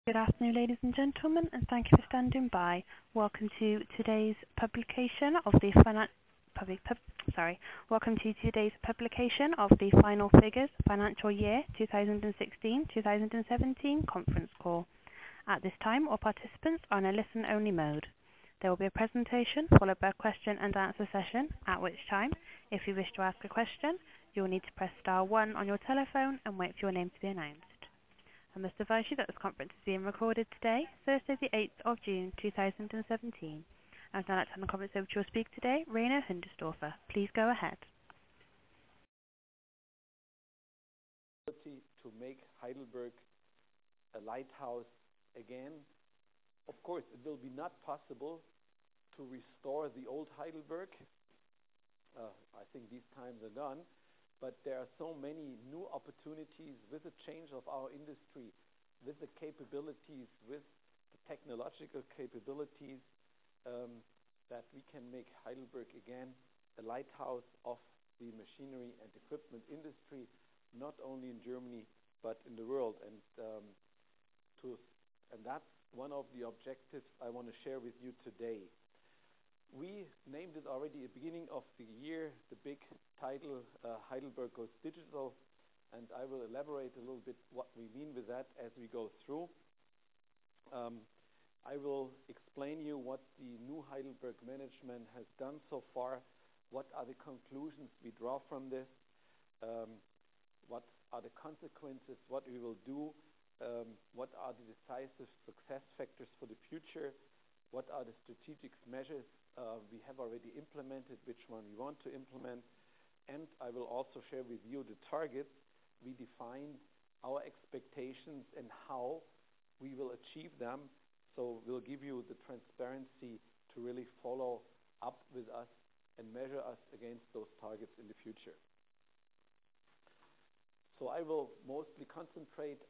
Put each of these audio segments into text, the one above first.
Good afternoon, ladies and gentlemen, and thank you for standing by. Welcome to today's publication of the final figures financial year 2016-2017 conference call. At this time, all participants are in a listen-only mode. There will be a presentation followed by a question and answer session, at which time, if you wish to ask a question, you will need to press star 1 on your telephone and wait for your name to be announced. I must advise you that this conference is being recorded today, Thursday the 8th of June 2017. I would now like to turn the conference over to your speaker today, Rainer Hundersdorfer. Please go ahead. To make Heidelberg a lighthouse again. Of course, it will be not possible to restore the old Heidelberg. I think these times are gone. But there are so many new opportunities with the change of our industry, with the capabilities, with the technological capabilities, that we can make Heidelberg again a lighthouse of the machinery and equipment industry, not only in Germany but in the world. And that's one of the objectives I want to share with you today. We named it already at the beginning of the year, the big title, Heidelberg Goes Digital, and I will elaborate a little bit what we mean with that as we go through. I will explain you what the new Heidelberg management has done so far, what are the conclusions we draw from this, what are the consequences, what we will do, what are the decisive success factors for the future, what are the strategic measures we have already implemented, which one we want to implement, and I will also share with you the targets we defined, our expectations, and how we will achieve them. So we'll give you the transparency to really follow up with us and measure us against those targets in the future. So I will mostly concentrate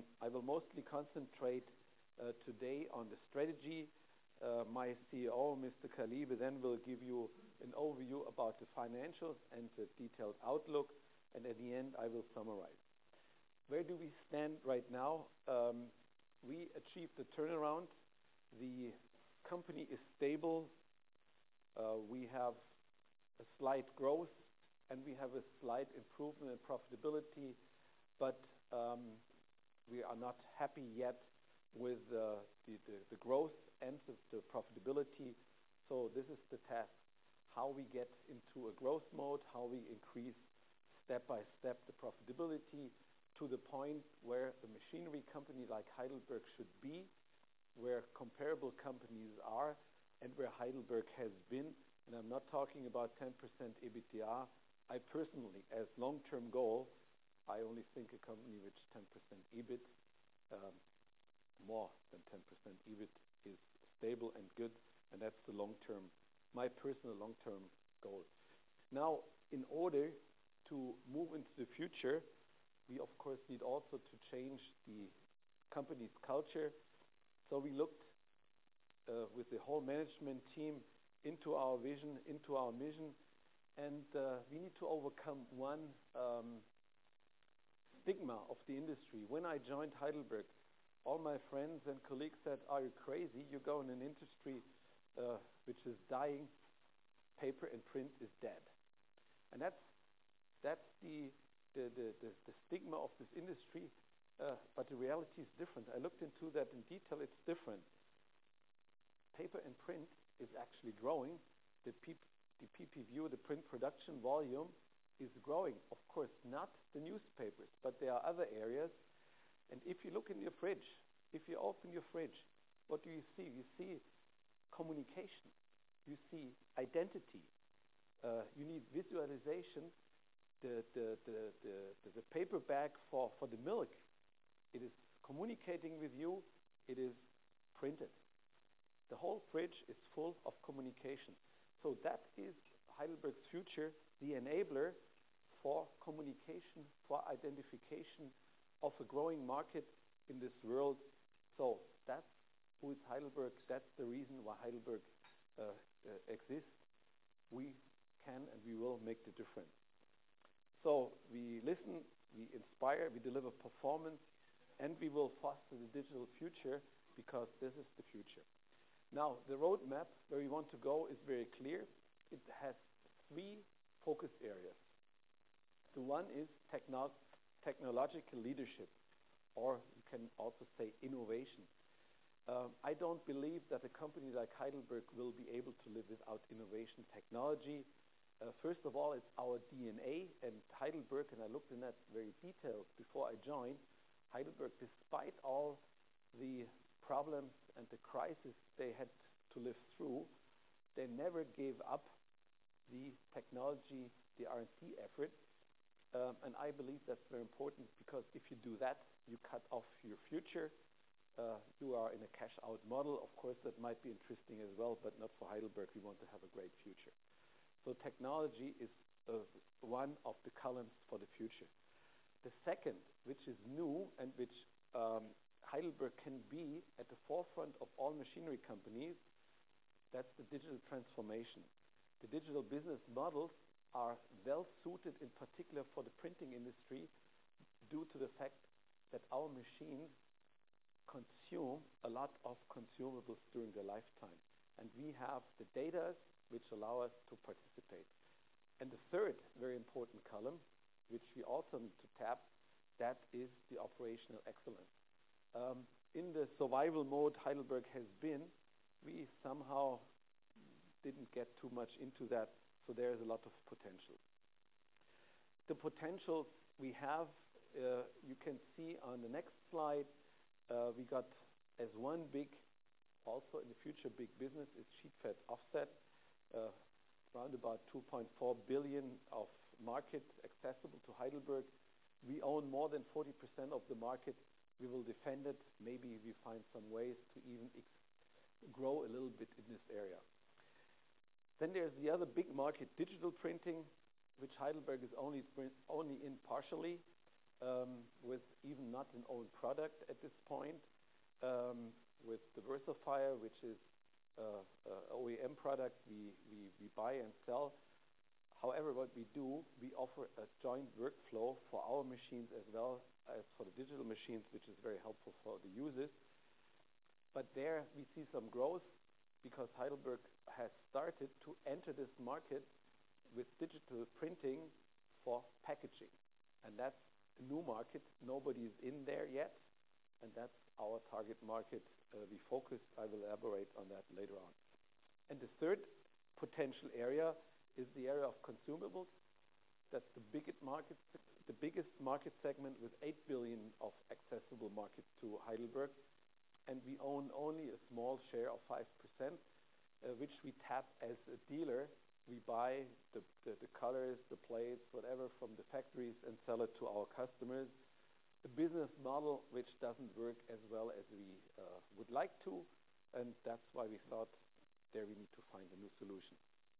today on the strategy. My CEO, Mr. Kalibe, then will give you an overview about the financials and the detailed outlook, and at the end I will summarize. Where do we stand right now? We achieved the turnaround. The company is stable. We have a slight growth and we have a slight improvement in profitability, but we are not happy yet with the growth and the profitability. So this is the task, how we get into a growth mode, how we increase step by step the profitability to the point where a machinery company like Heidelberg should be, where comparable companies are, and where Heidelberg has been. And I'm not talking about 10% EBITDA. I personally, as long-term goal, I only think a company with 10% EBIT, more than 10% EBIT is stable and good, and that's the long-term, my personal long-term goal. Now, in order to move into the future, we of course need also to change the company's culture. So we looked with the whole management team into our vision, into our mission, and we need to overcome one stigma of the industry. When I joined Heidelberg, all my friends and colleagues said, "Are you crazy? You go in an industry which is dying. Paper and print is dead." And that's the stigma of this industry. But the reality is different. I looked into that in detail. It's different. Paper and print is actually growing. The PPV, the print production volume, is growing. Of course, not the newspapers, but there are other areas. And if you look in your fridge, if you open your fridge, what do you see? You see communication. You see identity. You need visualization. The paper bag for the milk, it is communicating with you. It is printed. The whole fridge is full of communication. So that is Heidelberg's future, the enabler for communication, for identification of a growing market in this world. So that's who is Heidelberg. That's the reason why Heidelberg exists. We can and we will make the difference. So we listen, we inspire, we deliver performance, and we will foster the digital future because this is the future. Now, the roadmap where we want to go is very clear. It has 3 focus areas. The one is technological leadership, or you can also say innovation. I don't believe that a company like Heidelberg will be able to live without innovation technology. First of all, it's our DNA, and Heidelberg, and I looked in that very detailed before I joined, Heidelberg, despite all the problems and the crisis they had to live through, they never gave up the technology, the R&D effort. And I believe that's very important because if you do that, you cut off your future. You are in a cash-out model. Of course, that might be interesting as well, but not for Heidelberg. We want to have a great future. So technology is one of the columns for the future. The second, which is new and which Heidelberg can be at the forefront of all machinery companies, that's the digital transformation. The digital business models are well suited in particular for the printing industry due to the fact that our machines consume a lot of consumables during their lifetime. And we have the data which allow us to participate. And the third very important column, which we also need to tap, that is the operational excellence. In the survival mode Heidelberg has been, we somehow didn't get too much into that, so there is a lot of potential. The potentials we have, you can see on the next slide, we got as one big, also in the future big business is sheet fed offset, around about 2.4 billion of market accessible to Heidelberg. We own more than 40% of the market. We will defend it. Maybe we find some ways to even grow a little bit in this area. Then there's the other big market, digital printing, which Heidelberg is only in partially, with even not an own product at this point, with the Versafire, which is OEM product we buy and sell. However, what we do, we offer a joint workflow for our machines as well as for the digital machines, which is very helpful for the users. But there we see some growth because Heidelberg has started to enter this market with digital printing for packaging. And that's a new market. Nobody is in there yet. And that's our target market. We focus. I will elaborate on that later on. And the third potential area is the area of consumables. That's the biggest market segment with 8 billion of accessible market to Heidelberg. And we own only a small share of 5%, which we tap as a dealer. We buy the colors, the plates, whatever from the factories and sell it to our customers. A business model which doesn't work as well as we would like to, and that's why we thought there we need to find a new solution.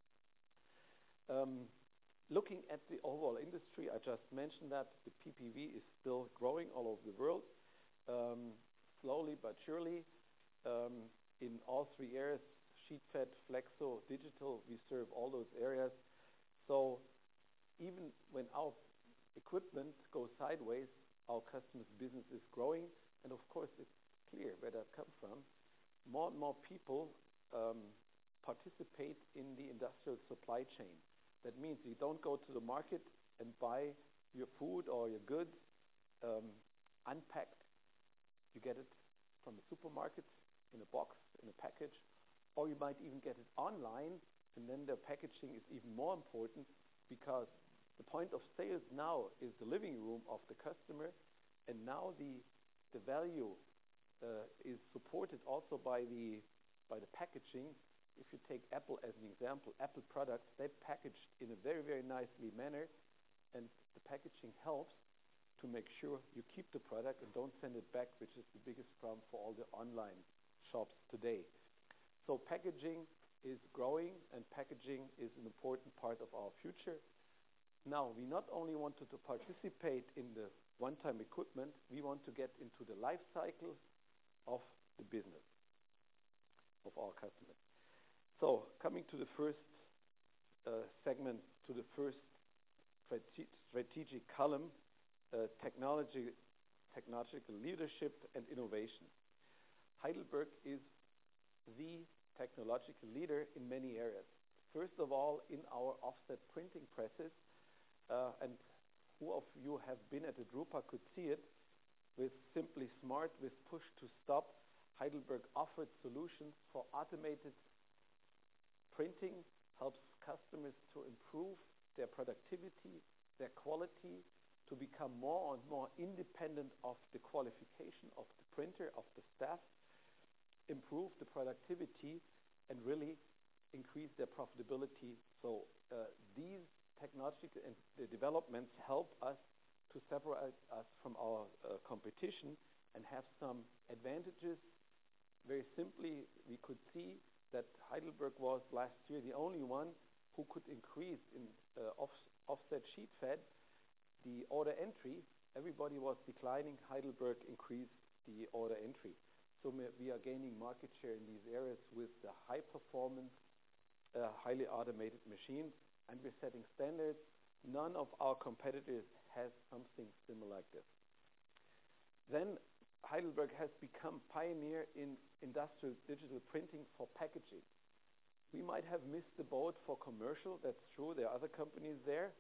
Looking at the overall industry, I just mentioned that the PPV is still growing all over the world, slowly but surely. In all 3 areas, sheet fed, flexo, digital, we serve all those areas. So even when our equipment goes sideways, our customers' business is growing, and of course it's clear where that comes from. More and more people participate in the industrial supply chain. That means you don't go to the market and buy your food or your goods unpacked. You get it from the supermarket in a box, in a package, or you might even get it online, and then the packaging is even more important because the point of sales now is the living room of the customer, and now the value is supported also by the packaging. If you take Apple as an example, Apple products, they're packaged in a very, very nicely manner, and the packaging helps to make sure you keep the product and don't send it back, which is the biggest problem for all the online shops today. So packaging is growing, and packaging is an important part of our future. Now, we not only wanted to participate in the one-time equipment, we want to get into the life cycle of the business of our customers. So, coming to the first segment, to the first strategic column, technology technological leadership and innovation. Heidelberg is the technological leader in many areas. First of all, in our offset printing presses, and who of you have been at the Drupa could see it, with Simply Smart, with push to stop, Heidelberg offered solutions for automated printing, helps customers to improve their productivity, their quality, to become more and more independent of the qualification of the printer, of the staff, improve the productivity, and really increase their profitability. So these technological and the developments help us to separate us from our competition and have some advantages. Very simply, we could see that Heidelberg was last year the only one who could increase in offset sheet fed the order entry. Everybody was declining. Heidelberg increased the order entry. So we are gaining market share in these areas with the high performance, highly automated machines, and we're setting standards. None of our competitors has something similar like this. Then Heidelberg has become pioneer in industrial digital printing for packaging. We might have missed the boat for commercial, that's true, there are other companies there.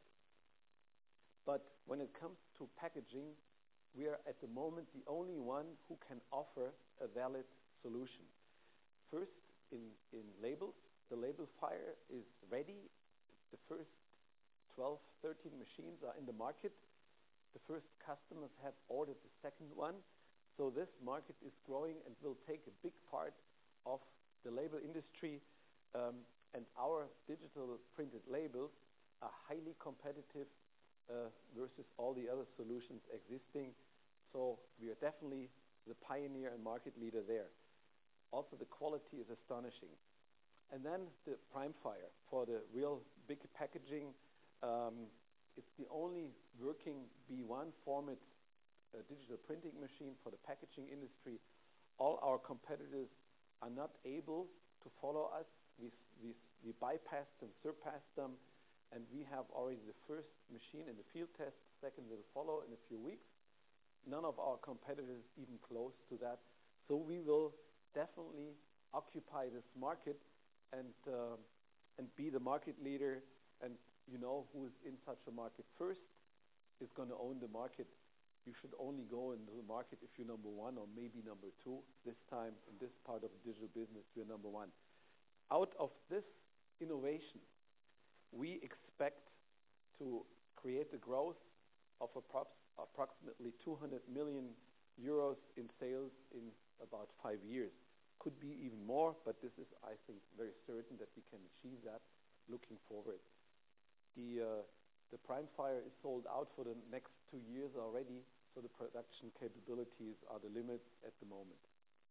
But when it comes to packaging, we are at the moment the only one who can offer a valid solution. First, in labels, the label fire is ready. The first 12, 13 machines are in the market. The first customers have ordered the second one. So this market is growing and will take a big part of the label industry. And our digital printed labels are highly competitive versus all the other solutions existing. So we are definitely the pioneer and market leader there. Also, the quality is astonishing. And then the PrimeFire for the real big packaging. It's the only working B1 format digital printing machine for the packaging industry. All our competitors are not able to follow us. We bypassed and surpassed them, and we have already the first machine in the field test. Second will follow in a few weeks. None of our competitors even close to that. So we will definitely occupy this market and be the market leader. And you know who is in such a market first is going to own the market. You should only go into the market if you're number one or maybe number two. This time, in this part of the digital business, we're number one. Out of this innovation, we expect to create a growth of approximately 200 million euros in sales in about 5 years. Could be even more, but this is, I think, very certain that we can achieve that looking forward. The PrimeFire is sold out for the next 2 years already, so the production capabilities are the limit at the moment.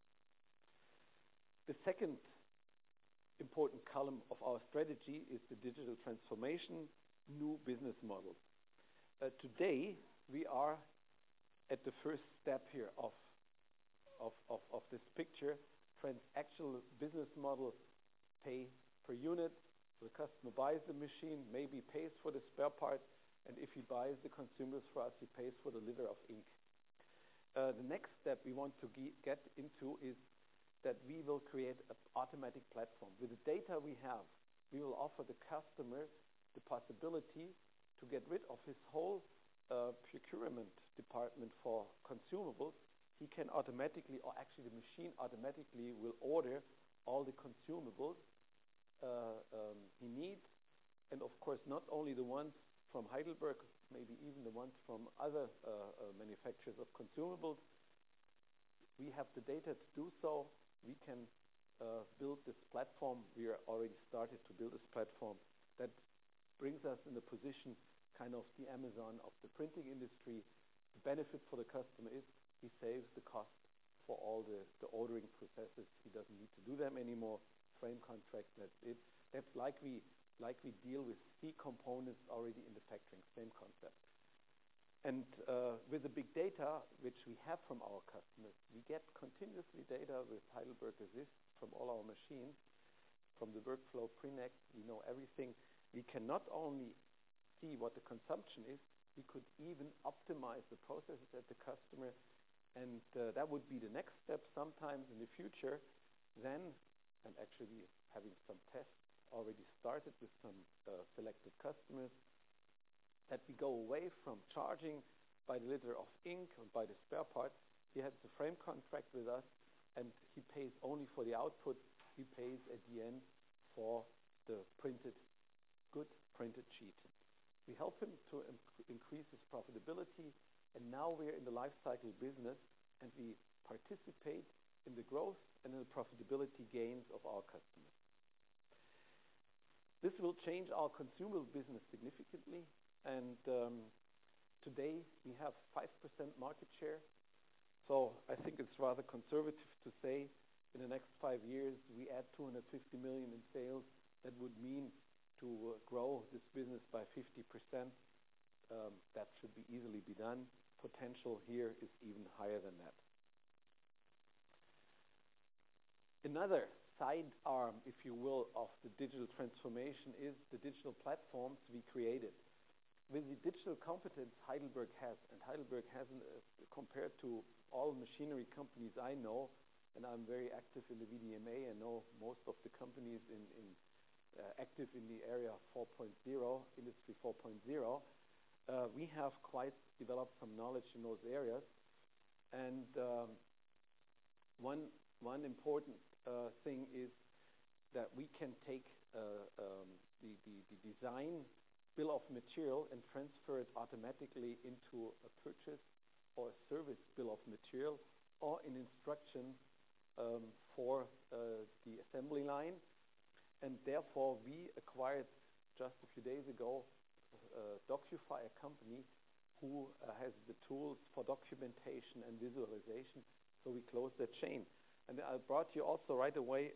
The second important column of our strategy is the digital transformation, new business models. Today, we are at the first step here of this picture. Transactional business model, pay per unit. The customer buys the machine, maybe pays for the spare part, and if he buys the consumables for us, he pays for the liter of ink. The next step we want to get into is that we will create an automatic platform. With the data we have, we will offer the customer the possibility to get rid of his whole procurement department for consumables. He can automatically, or actually the machine automatically will order all the consumables he needs. And of course, not only the ones from Heidelberg, maybe even the ones from other manufacturers of consumables. We have the data to do so. We can build this platform. We are already started to build this platform that brings us in the position kind of the Amazon of the printing industry. The benefit for the customer is he saves the cost for all the ordering processes. He doesn't need to do them anymore. Frame contract, that's it. That's like we deal with C components already in the factoring, same concept. And with the big data which we have from our customers, we get continuously data with Heidelberg Assist from all our machines, from the workflow Prenext. We know everything. We can not only see what the consumption is, We could even optimize the processes at the customer, and that would be the next step sometimes in the future. Then, and actually having some tests already started with some selected customers, that we go away from charging by the liter of ink or by the spare part. He has a frame contract with us, and he pays only for the output. He pays at the end for the good printed sheet. We help him to increase his profitability, and now we're in the life cycle business, and we participate in the growth and in the profitability gains of our customers. This will change our consumable business significantly, and today we have 5% market share. So I think it's rather conservative to say in the next 5 years we add 250 million in sales. That would mean to grow this business by 50%. That should be easily be done. Potential here is even higher than that. Another side arm, if you will, of the digital transformation is the digital platforms we created. With the digital competence Heidelberg has, and Heidelberg has, compared to all machinery companies I know, and I'm very active in the VDMA, I know most of the companies active in the area of 4.0, Industry 4.0. We have quite developed some knowledge in those areas, and one important thing is that we can take the design bill of material and transfer it automatically into a purchase or a service bill of material or an instruction for the assembly line. And therefore, we acquired just a few days ago Docufy, a company who has the tools for documentation and visualization. So we closed that chain. And I brought you also right away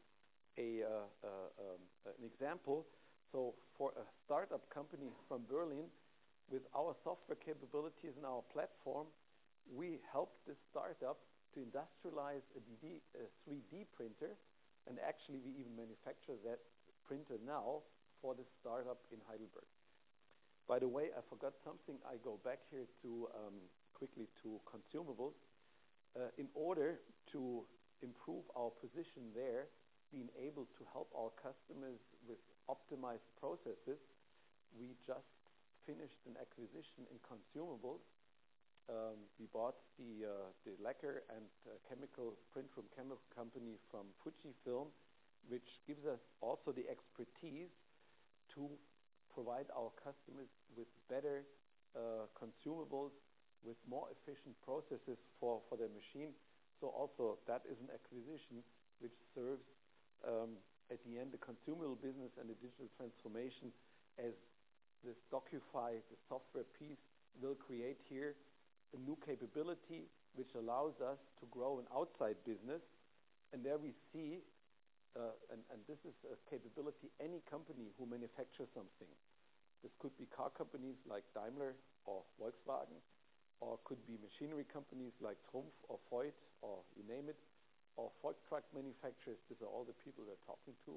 an example. So for a startup company from Berlin, with our software capabilities and our platform, we helped this startup to industrialize a 3D printer, and actually we even manufacture that printer now for the startup in Heidelberg. By the way, I forgot something. I go back here to quickly to consumables. In order to improve our position there, being able to help our customers with optimized processes, we just finished an acquisition in consumables. We bought the lacquer and chemical print room chemical company from Fujifilm, which gives us also the expertise to provide our customers with better consumables, with more efficient processes for their machine. So also that is an acquisition which serves at the end the consumable business and the digital transformation, as this Docufy, the software piece, will create here a new capability which allows us to grow an outside business. And there we see, and this is a capability any company who manufactures something. This could be car companies like Daimler or Volkswagen, or could be machinery companies like Trumpf or Voith, or you name it, or Volk truck manufacturers. These are all the people we're talking to.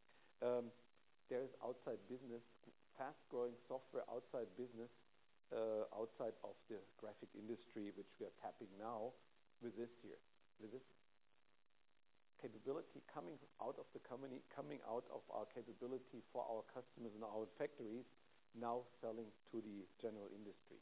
There is outside business, fast-growing software outside business, outside of the graphic industry, which we are tapping now with this here. With this capability coming out of the company, coming out of our capability for our customers in our factories, now selling to the general industry.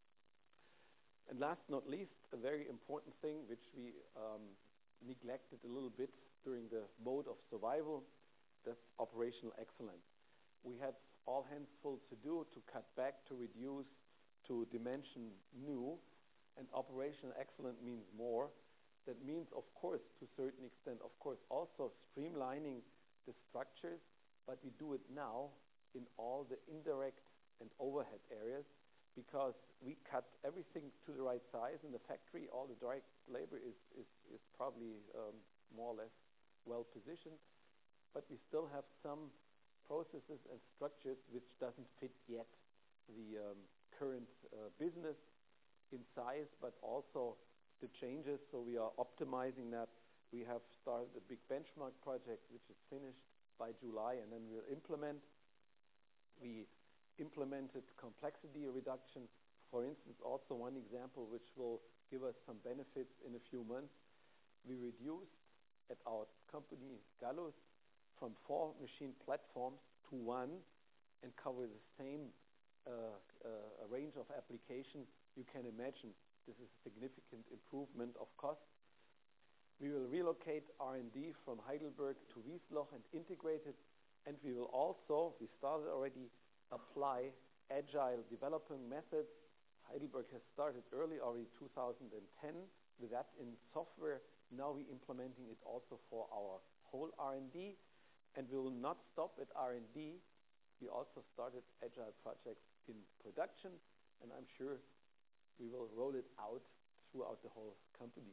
And last not least, a very important thing which we neglected a little bit during the mode of survival, that's operational excellence. We had all hands full to do, to cut back, to reduce, to dimension new, and operational excellence means more. That means, of course, to a certain extent, of course, also streamlining the structures, but we do it now in all the indirect and overhead areas, because we cut everything to the right size in the factory. All the direct labor is probably more or less well positioned, but we still have some processes and structures which doesn't fit yet the current business in size, but also the changes. So we are optimizing that. We have started a big benchmark project which is finished by July, and then we'll implement. We implemented complexity reduction. For instance, also one example which will give us some benefits in a few months. We reduced at our company Gallus from 4 machine platforms to 1 and cover the same range of applications. You can imagine this is a significant improvement of cost. We will relocate R&D from Heidelberg to Wiesloch and integrate it, and we will also, we started already, apply agile development methods. Heidelberg has started early, already 2010, with that in software. Now we're implementing it also for our whole R&D, and we will not stop at R&D. We also started agile projects in production, and I'm sure we will roll it out throughout the whole company.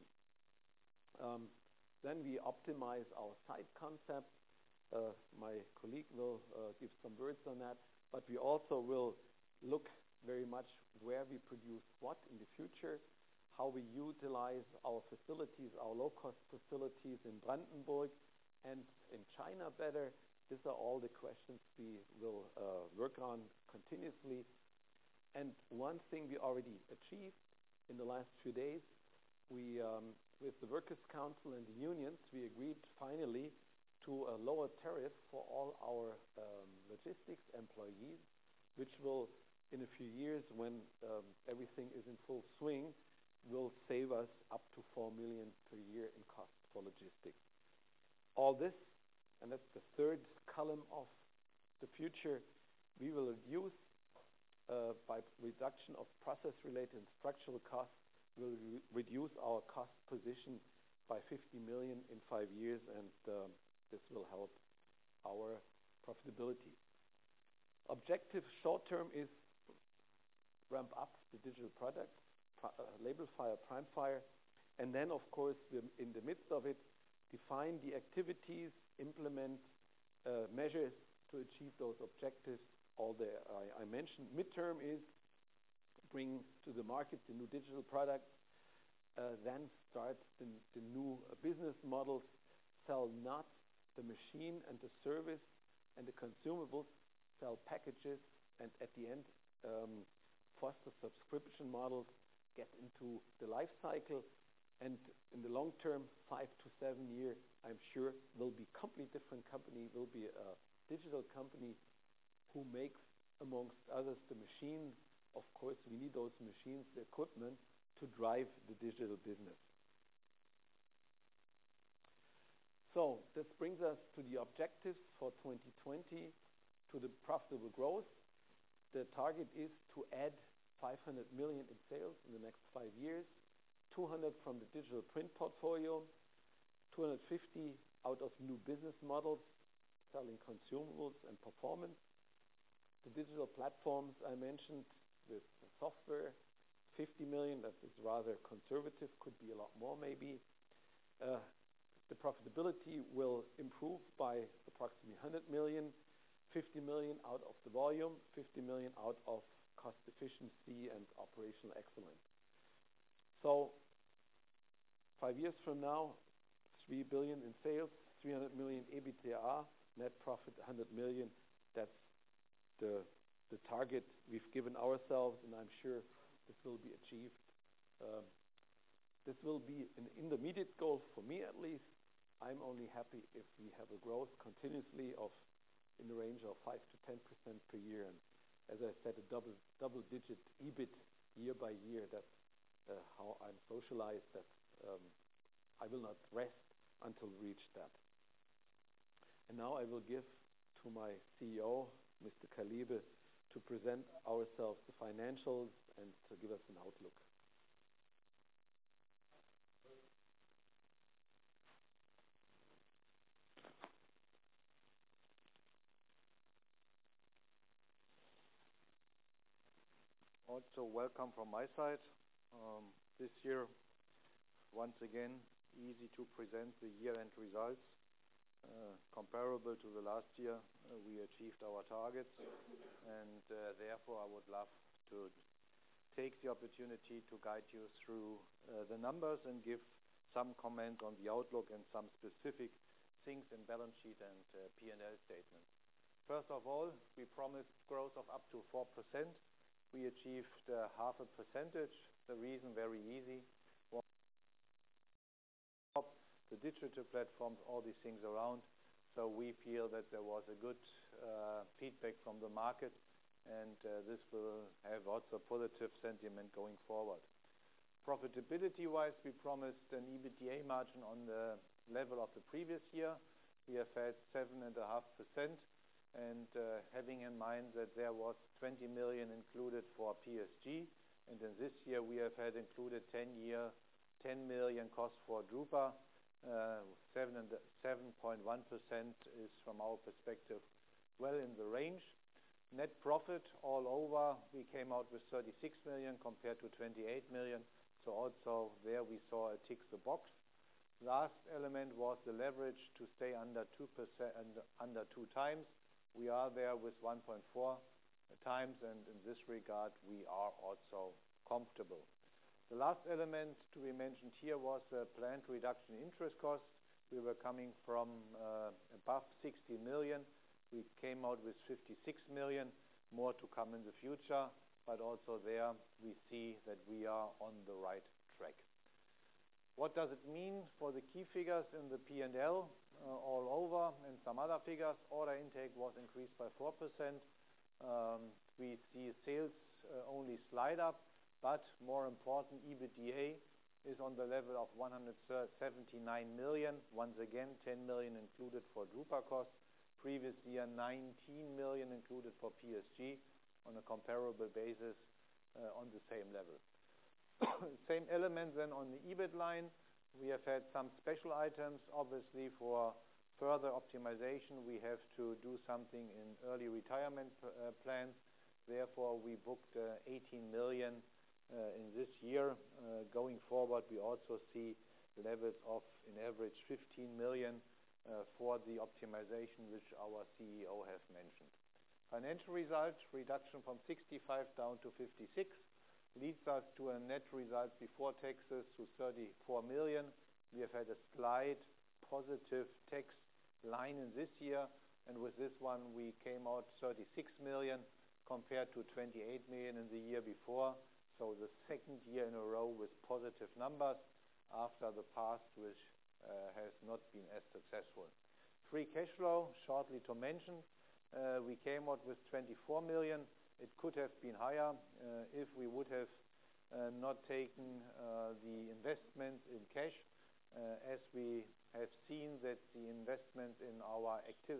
Then we optimize our site concept. My colleague will give some words on that, but we also will look very much where we produce what in the future, how we utilize our facilities, our low-cost facilities in Brandenburg and in China better. These are all the questions we will work on continuously. And one thing we already achieved in the last few days, we, with the Workers' Council and the unions, we agreed finally to a lower tariff for all our logistics employees, which will, in a few years, when everything is in full swing, will save us up to 4 million per year in cost for logistics. All this, and that's the third column of the future, we will reduce by reduction of process-related and structural costs, will reduce our cost position by 50 million in 5 years, and this will help our profitability. Objective short-term is ramp up the digital products, LabelFire, PrimeFire, and then, of course, in the midst of it, define the activities, implement measures to achieve those objectives. All I mentioned. Midterm is bring to the market the new digital products, then start the new business models, sell not the machine and the service and the consumables, sell packages, and at the end foster subscription models, get into the life cycle, and in the long term, 5 to 7 years, I'm sure will be completely different company, will be a digital company who makes, amongst others, the machines. Of course, we need those machines, the equipment, to drive the digital business. So this brings us to the objectives for 2020, to the profitable growth. The target is to add 500 million in sales in the next 5 years, 200 from the digital print portfolio, 250 out of new business models, selling consumables and performance. The digital platforms I mentioned with the software, 50 million, that is rather conservative, could be a lot more maybe. The profitability will improve by approximately 100 million, 50 million out of the volume, 50 million out of cost efficiency and operational excellence. So 5 years from now, 3 billion in sales, 300 million EBITDA, net profit 100 million. That's the target we've given ourselves, and I'm sure this will be achieved. This will be an intermediate goal for me at least. I'm only happy if we have a growth continuously in the range of 5 to 10% per year. And as I said, a double-digit EBIT year by year. That's how I'm socialized. That I will not rest until we reach that. And now I will give to my CEO, Mr. Kaliebe, to present ourselves the financials and to give us an outlook. Also, welcome from my side. This year, once again, easy to present the year-end results. Comparable to the last year, we achieved our targets, and therefore I would love to take the opportunity to guide you through the numbers and give some comments on the outlook and some specific things in balance sheet and P&L statement. First of all, we promised growth of up to 4%. We achieved half a percentage. The reason very easy. The digital platforms, all these things around. So we feel that there was a good feedback from the market, and this will have also positive sentiment going forward. Profitability-wise, we promised an EBITDA margin on the level of the previous year. We have had 7.5%, and having in mind that there was 20 million included for PSG, and in this year we have had included 10 million cost for Drupa. 7.1% is, from our perspective, well in the range. Net profit all over, we came out with 36 million compared to 28 million. So also there we saw a tick the box. Last element was the leverage to stay under 2% and under 2 times. We are there with 1.4 times, and in this regard we are also comfortable. The last element to be mentioned here was the planned reduction in interest costs. We were coming from above 60 million. We came out with 56 million, more to come in the future, but also there we see that we are on the right track. What does it mean for the key figures in the P&L all over, and some other figures? Order intake was increased by 4%. We see sales only slide up, but more important, EBITDA is on the level of 179 million. Once again, 10 million included for Drupa costs. Previous year, 19 million included for PSG on a comparable basis on the same level. Same element then on the EBIT line. We have had some special items. Obviously, for further optimization, we have to do something in early retirement plans. Therefore, we booked 18 million in this year. Going forward, we also see levels of, in average, 15 million for the optimization which our CEO has mentioned. Financial results, reduction from 65 down to 56, leads us to a net result before taxes to 34 million. We have had a slight positive tax line in this year, and with this one we came out 36 million compared to 28 million in the year before. So the second year in a row with positive numbers after the past, which has not been as successful. Free cash flow, shortly to mention, we came out with 24 million. It could have been higher if we would have not taken the investments in cash, as we have seen that the investments in our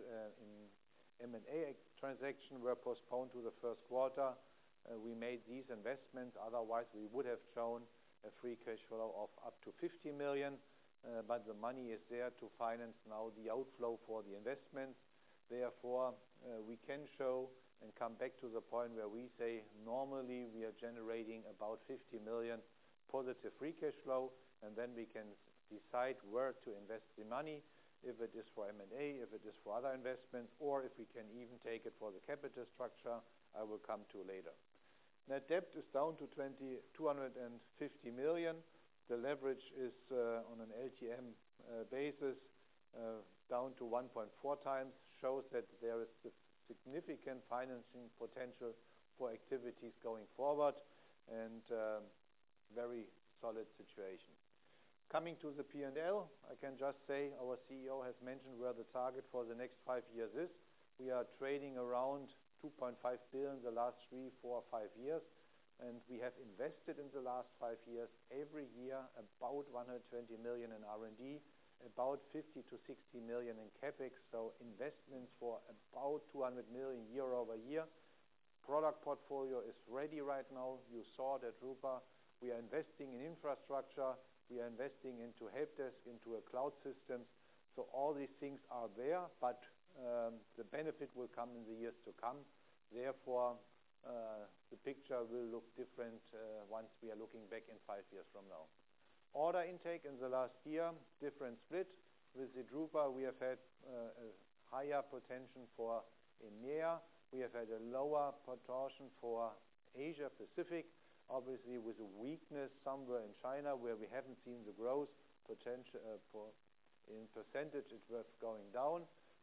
M&A transaction were postponed to the first quarter. We made these investments, otherwise we would have shown a free cash flow of up to 50 million, but the money is there to finance now the outflow for the investments. Therefore, we can show and come back to the point where we say normally we are generating about 50 million positive free cash flow, and then we can decide where to invest the money, if it is for M&A, if it is for other investments, or if we can even take it for the capital structure. I will come to later. Net debt is down to 250 million. The leverage is on an LTM basis down to 1.4 times, shows that there is significant financing potential for activities going forward, and very solid situation. Coming to the P&L, I can just say our CEO has mentioned where the target for the next 5 years is. We are trading around 2.5 billion the last 3, 4, 5 years, and we have invested in the last 5 years every year about 120 million in R&D, about 50 to 60 million in CapEx, so investments for about 200 million year over year. Product portfolio is ready right now. You saw that Drupa. We are investing in infrastructure. We are investing into help desk, into a cloud systems. So all these things are there, but the benefit will come in the years to come. Therefore, the picture will look different once we are looking back in 5 years from now. Order intake in the last year, different split. With the Drupa, we have had a higher potential for EMEA. We have had a lower proportion for Asia Pacific, obviously with a weakness somewhere in China where we haven't seen the growth potential in percentage. It was going down.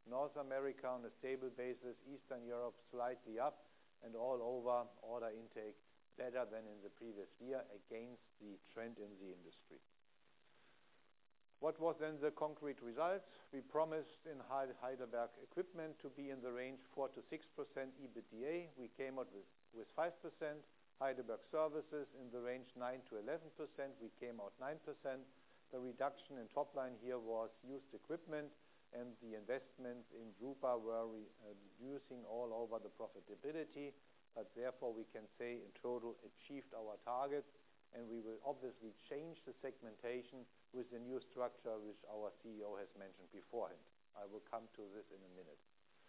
North America on a stable basis, Eastern Europe slightly up, and all over order intake better than in the previous year against the trend in the industry. What was then the concrete result? We promised in Heidelberg Equipment to be in the range 4 to 6% EBITDA. We came out with 5%. Heidelberg Services in the range 9 to 11%. We came out 9%. The reduction in top line here was used equipment, and the investments in Drupa were reducing all over the profitability, but therefore we can say in total achieved our targets, and we will obviously change the segmentation with the new structure which our CEO has mentioned beforehand. I will come to this in a minute.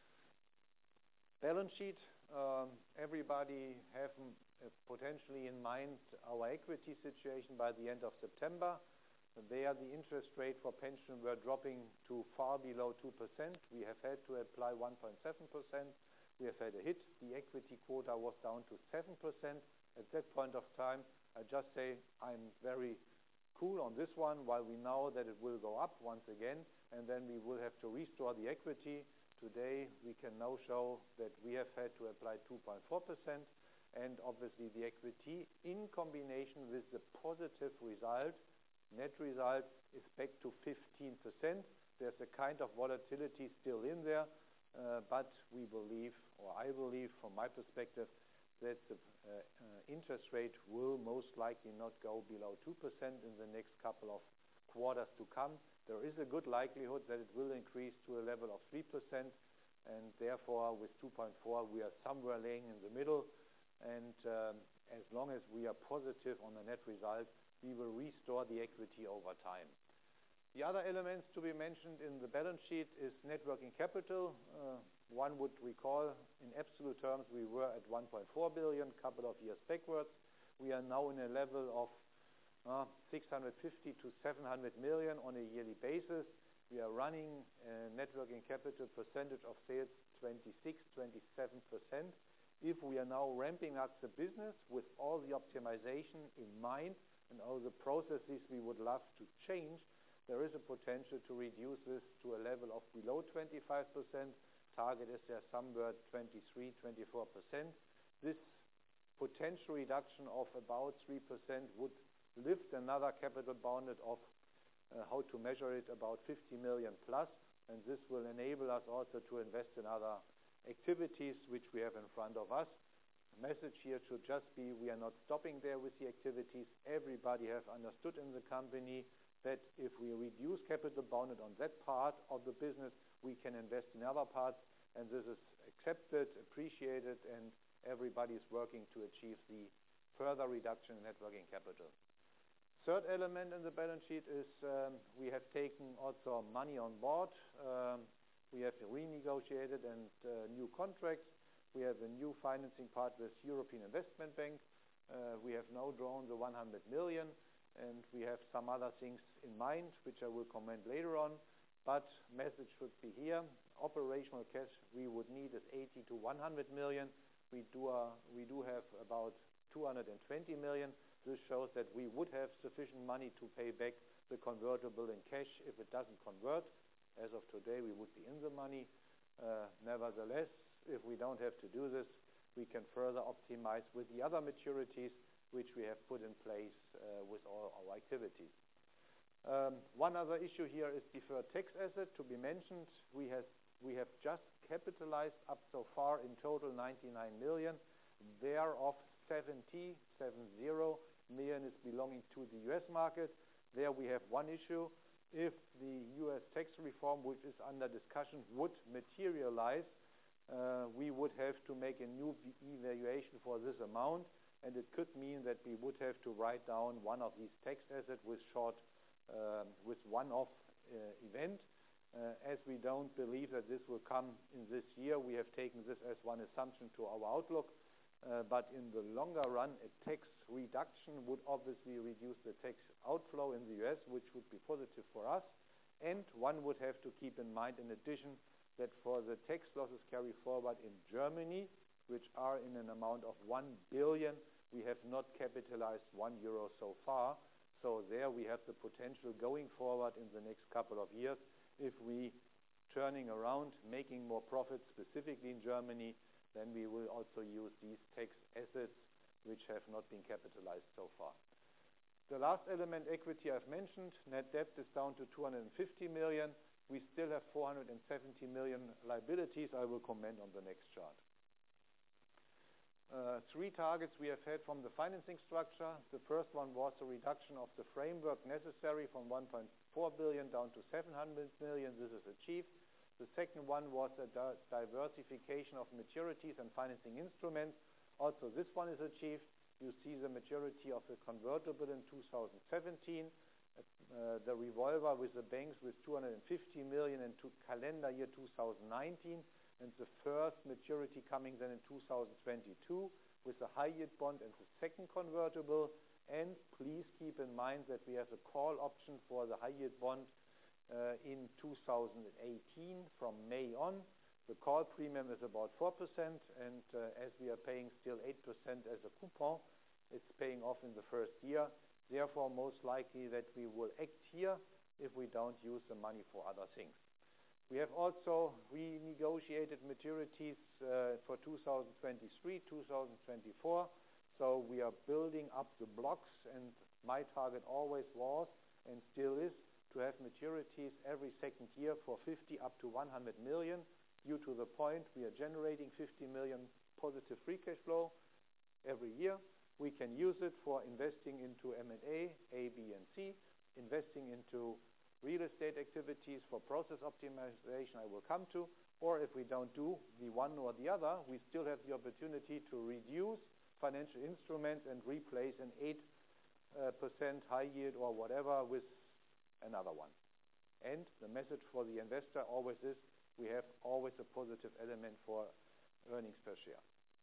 Balance sheet. Everybody have potentially in mind our equity situation by the end of September. There the interest rate for pension were dropping to far below 2%. We have had to apply 1.7%. We have had a hit. The equity quota was down to 7%. At that point of time, I just say I'm very cool on this one, while we know that it will go up once again, and then we will have to restore the equity. Today, we can now show that we have had to apply 2.4%, and obviously the equity in combination with the positive result, net result, is back to 15%. There's a kind of volatility still in there, but we believe, or I believe from my perspective, that the interest rate will most likely not go below 2% in the next couple of quarters to come. There is a good likelihood that it will increase to a level of 3%, and therefore with 2.4 we are somewhere laying in the middle, and as long as we are positive on the net result, we will restore the equity over time. The other elements to be mentioned in the balance sheet is net working capital. One would recall in absolute terms we were at 1.4 billion a couple of years backwards. We are now in a level of 650 to 700 million on a yearly basis. We are running net working capital percentage of sales 26-27%. If we are now ramping up the business with all the optimization in mind and all the processes we would love to change, there is a potential to reduce this to a level of below 25%. Target is there somewhere 23-24%. This potential reduction of about 3% would lift another capital bounded of how to measure it about 50 million plus, and this will enable us also to invest in other activities which we have in front of us. The message here should just be we are not stopping there with the activities. Everybody have understood in the company that if we reduce capital bounded on that part of the business, we can invest in other parts, and this is accepted, appreciated, and everybody is working to achieve the further reduction in net working capital. Third element in the balance sheet is we have taken also money on board. We have renegotiated and new contracts. We have a new financing part with European Investment Bank. We have now drawn the 100 million, and we have some other things in mind, which I will comment later on. But message should be here. Operational cash we would need is 80 to 100 million. We do have about 220 million. This shows that we would have sufficient money to pay back the convertible in cash if it doesn't convert. As of today, we would be in the money. Nevertheless, if we don't have to do this, we can further optimize with the other maturities which we have put in place with all our activities. One other issue here is deferred tax asset to be mentioned. We have just capitalized up so far in total 99 million. Thereof 70 million is belonging to the US market. There we have one issue. If the US tax reform, which is under discussion, would materialize, we would have to make a new evaluation for this amount, and it could mean that we would have to write down one of these tax assets with one-off event. As we don't believe that this will come in this year, we have taken this as one assumption to our outlook. But in the longer run, a tax reduction would obviously reduce the tax outflow in the US, which would be positive for us. And one would have to keep in mind, in addition, that for the tax losses carry forward in Germany, which are in an amount of 1 billion, we have not capitalized €1 so far. So there we have the potential going forward in the next couple of years. If we turning around, making more profits, specifically in Germany, then we will also use these tax assets which have not been capitalized so far. The last element, equity, I've mentioned. Net debt is down to 250 million. We still have 470 million liabilities. I will comment on the next chart. Three targets we have had from the financing structure. The first one was a reduction of the framework necessary from 1.4 billion down to 700 million. This is achieved. The second one was a diversification of maturities and financing instruments. Also, this one is achieved. You see the maturity of the convertible in 2017, the revolver with the banks with 250 million into calendar year 2019, and the first maturity coming then in 2022 with the high yield bond and the second convertible. And please keep in mind that we have a call option for the high yield bond in 2018 from May on. The call premium is about 4%, and as we are paying still 8% as a coupon, it's paying off in the first year. Therefore, most likely that we will act here if we don't use the money for other things. We have also renegotiated maturities for 2023, 2024. So we are building up the blocks, and my target always was and still is to have maturities every second year for 50 up to 100 million. Due to the point we are generating 50 million positive free cash flow every year. We can use it for investing into M&A, A, B, and C, investing into real estate activities for process optimization I will come to, or if we don't do the one or the other, we still have the opportunity to reduce financial instruments and replace an 8% high yield or whatever with another one. And the message for the investor always is we have always a positive element for earnings per share.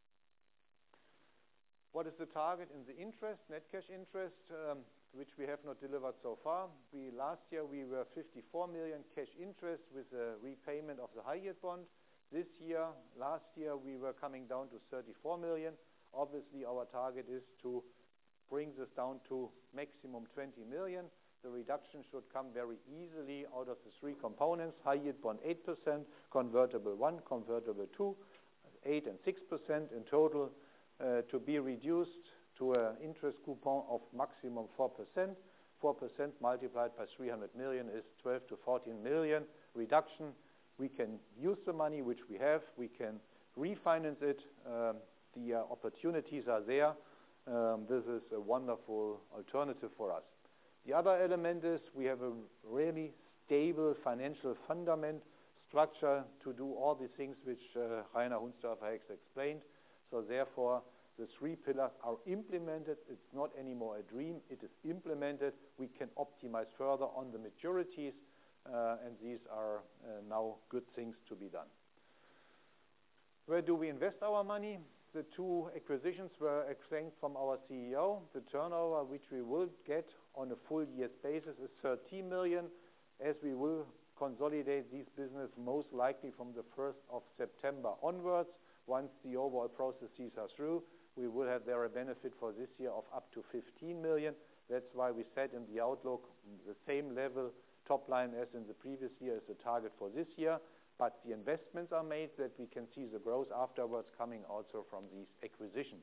What is the target in the interest, net cash interest, which we have not delivered so far? Last year we were 54 million cash interest with a repayment of the high yield bond. Last year we were coming down to 34 million. Obviously our target is to bring this down to maximum 20 million. The reduction should come very easily out of the three components: high yield bond 8%, convertible 1, convertible 2, 8 and 6% in total, to be reduced to an interest coupon of maximum 4%. 4% multiplied by 300 million is 12 to 14 million reduction. We can use the money which we have. We can refinance it. The opportunities are there. This is a wonderful alternative for us. The other element is we have a really stable financial fundament structure to do all the things which Rainer Hundsdorfer has explained. So therefore, the three pillars are implemented. It's not anymore a dream. It is implemented. We can optimize further on the maturities, and these are now good things to be done. Where do we invest our money? The two acquisitions were explained from our CEO. The turnover which we will get on a full year's basis is 13 million, as we will consolidate these business most likely from the 1st of September onwards. Once the overall processes are through, we will have there a benefit for this year of up to 15 million. That's why we said in the outlook the same level top line as in the previous year is the target for this year. But the investments are made that we can see the growth afterwards coming also from these acquisitions.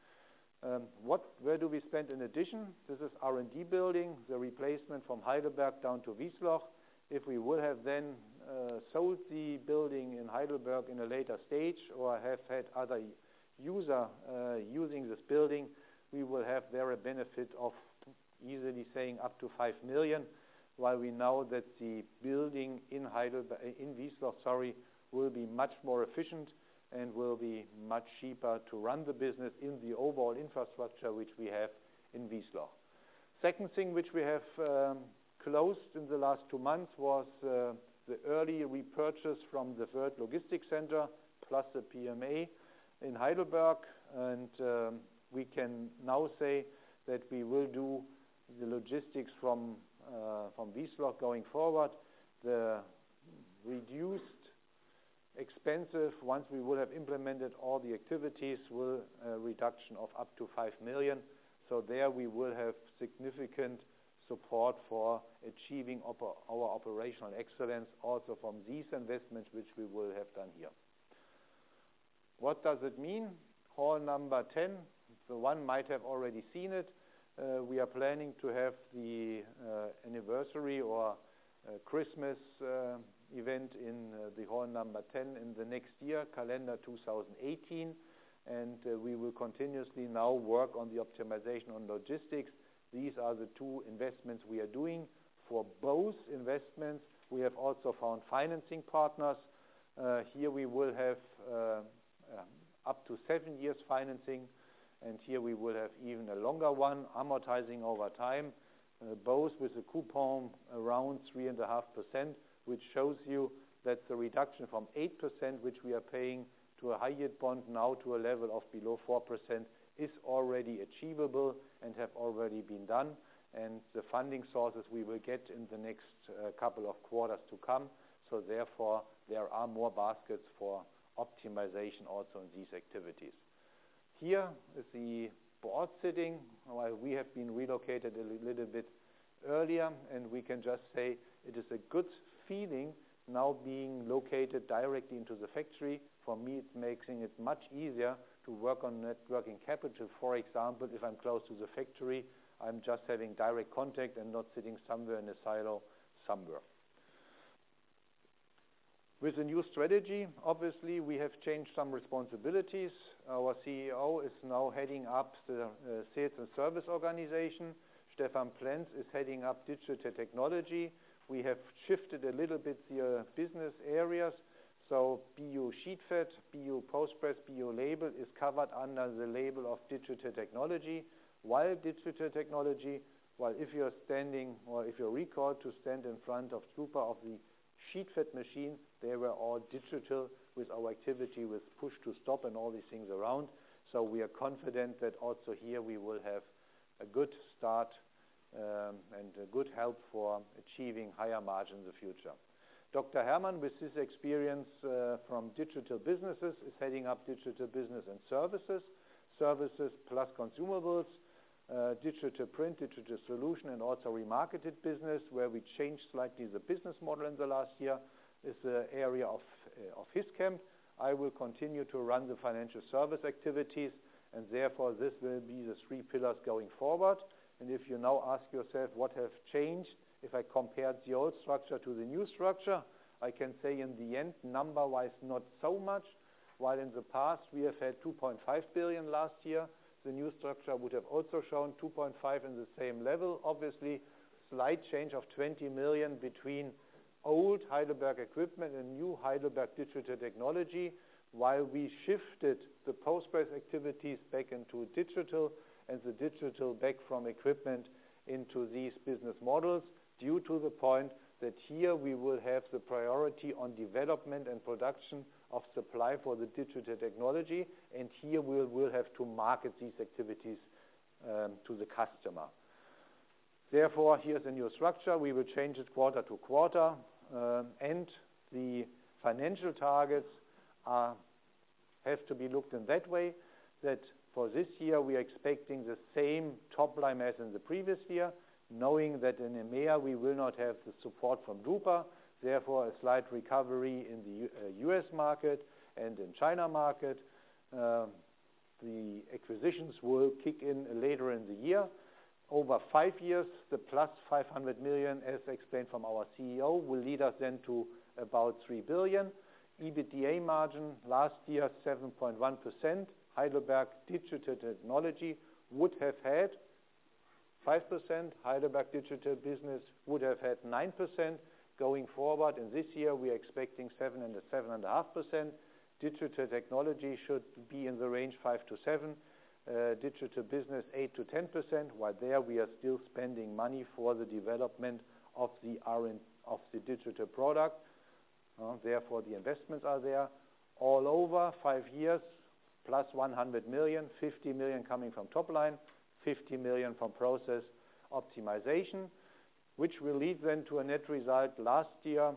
Where do we spend in addition? This is R&D building, the replacement from Heidelberg down to Wiesloch. If we would have then sold the building in Heidelberg in a later stage or have had other user using this building, we will have there a benefit of easily saying up to 5 million, while we know that the building in Wiesloch, will be much more efficient and will be much cheaper to run the business in the overall infrastructure which we have in Wiesloch. Second thing which we have closed in the last 2 months was the early repurchase from the World Logistics Center plus the PMA in Heidelberg, and we can now say that we will do the logistics from Wiesloch going forward. The reduced expensive, once we will have implemented all the activities, will a reduction of up to 5 million. So there we will have significant support for achieving our operational excellence also from these investments which we will have done here. What does it mean? Hall number 10, the one might have already seen it. We are planning to have the anniversary or Christmas event in the hall number 10 in the next year, calendar 2018, and we will continuously now work on the optimization on logistics. These are the two investments we are doing. For both investments, we have also found financing partners. Here we will have up to 7 years financing, and here we will have even a longer one, amortizing over time, both with a coupon around 3.5%, which shows you that the reduction from 8%, which we are paying to a high-yield bond now to a level of below 4%, is already achievable and have already been done. And the funding sources we will get in the next couple of quarters to come. So therefore, there are more baskets for optimization also in these activities. Here is the board sitting. While we have been relocated a little bit earlier, and we can just say it is a good feeling now being located directly into the factory. For me, it's making it much easier to work on net working capital. For example, if I'm close to the factory, I'm just having direct contact and not sitting somewhere in a silo somewhere. With the new strategy, obviously, we have changed some responsibilities. Our CEO is now heading up the sales and service organization. Stefan Plenz is heading up digital technology. We have shifted a little bit the business areas. So BU Sheetfed, BU Postpress, BU Label is covered under the label of digital technology. While digital technology, if you're standing or if you're recalled to stand in front of Drupa of the Sheetfed machine, they were all digital with our activity with push to stop and all these things around. So we are confident that also here we will have a good start and a good help for achieving higher margins in the future. Dr. Hermann, with his experience from digital businesses, is heading up digital business and services plus consumables, digital print, digital solution, and also remarketed business, where we changed slightly the business model in the last year, is the area of his camp. I will continue to run the financial service activities, and therefore this will be the three pillars going forward. And if you now ask yourself what has changed, if I compared the old structure to the new structure, I can say in the end, number-wise, not so much. While in the past we have had 2.5 billion last year, the new structure would have also shown 2.5 in the same level. Obviously, slight change of 20 million between old Heidelberg equipment and new Heidelberg digital technology, while we shifted the Postpress activities back into digital and the digital back from equipment into these business models, due to the point that here we will have the priority on development and production of supply for the digital technology, and here we will have to market these activities to the customer. Therefore, here's a new structure. We will change it quarter to quarter, and the financial targets have to be looked in that way, that for this year we are expecting the same top line as in the previous year, knowing that in EMEA we will not have the support from Drupa, therefore a slight recovery in the US market and in China market. The acquisitions will kick in later in the year. Over 5 years, the plus 500 million, as explained from our CEO, will lead us then to about 3 billion. EBITDA margin last year 7.1%. Heidelberg Digital Technology would have had 5%. Heidelberg Digital Business would have had 9%. Going forward in this year, we are expecting 7 and 7.5%. Digital Technology should be in the range 5 to 7. Digital Business 8 to 10%. While there we are still spending money for the development of the of the digital product. Therefore, the investments are there. All over 5 years, plus 100 million, 50 million coming from top line, 50 million from process optimization, which will lead then to a net result last year,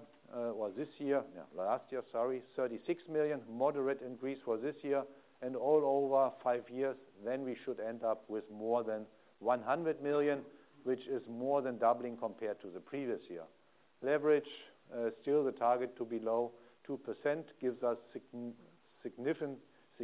36 million, moderate increase for this year, and all over 5 years, then we should end up with more than 100 million. which is more than doubling compared to the previous year. Leverage, still the target to below 2%, gives us significant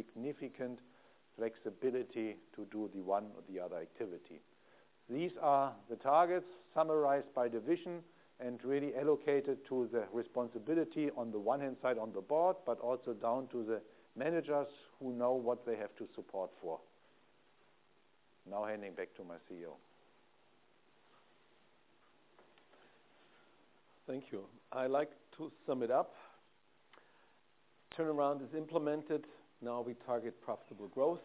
flexibility to do the one or the other activity. These are the targets summarized by division and really allocated to the responsibility on the one hand side on the board, but also down to the managers who know what they have to support for. Now handing back to my CEO. Thank you. I like to sum it up. Turnaround is implemented. Now we target profitable growth.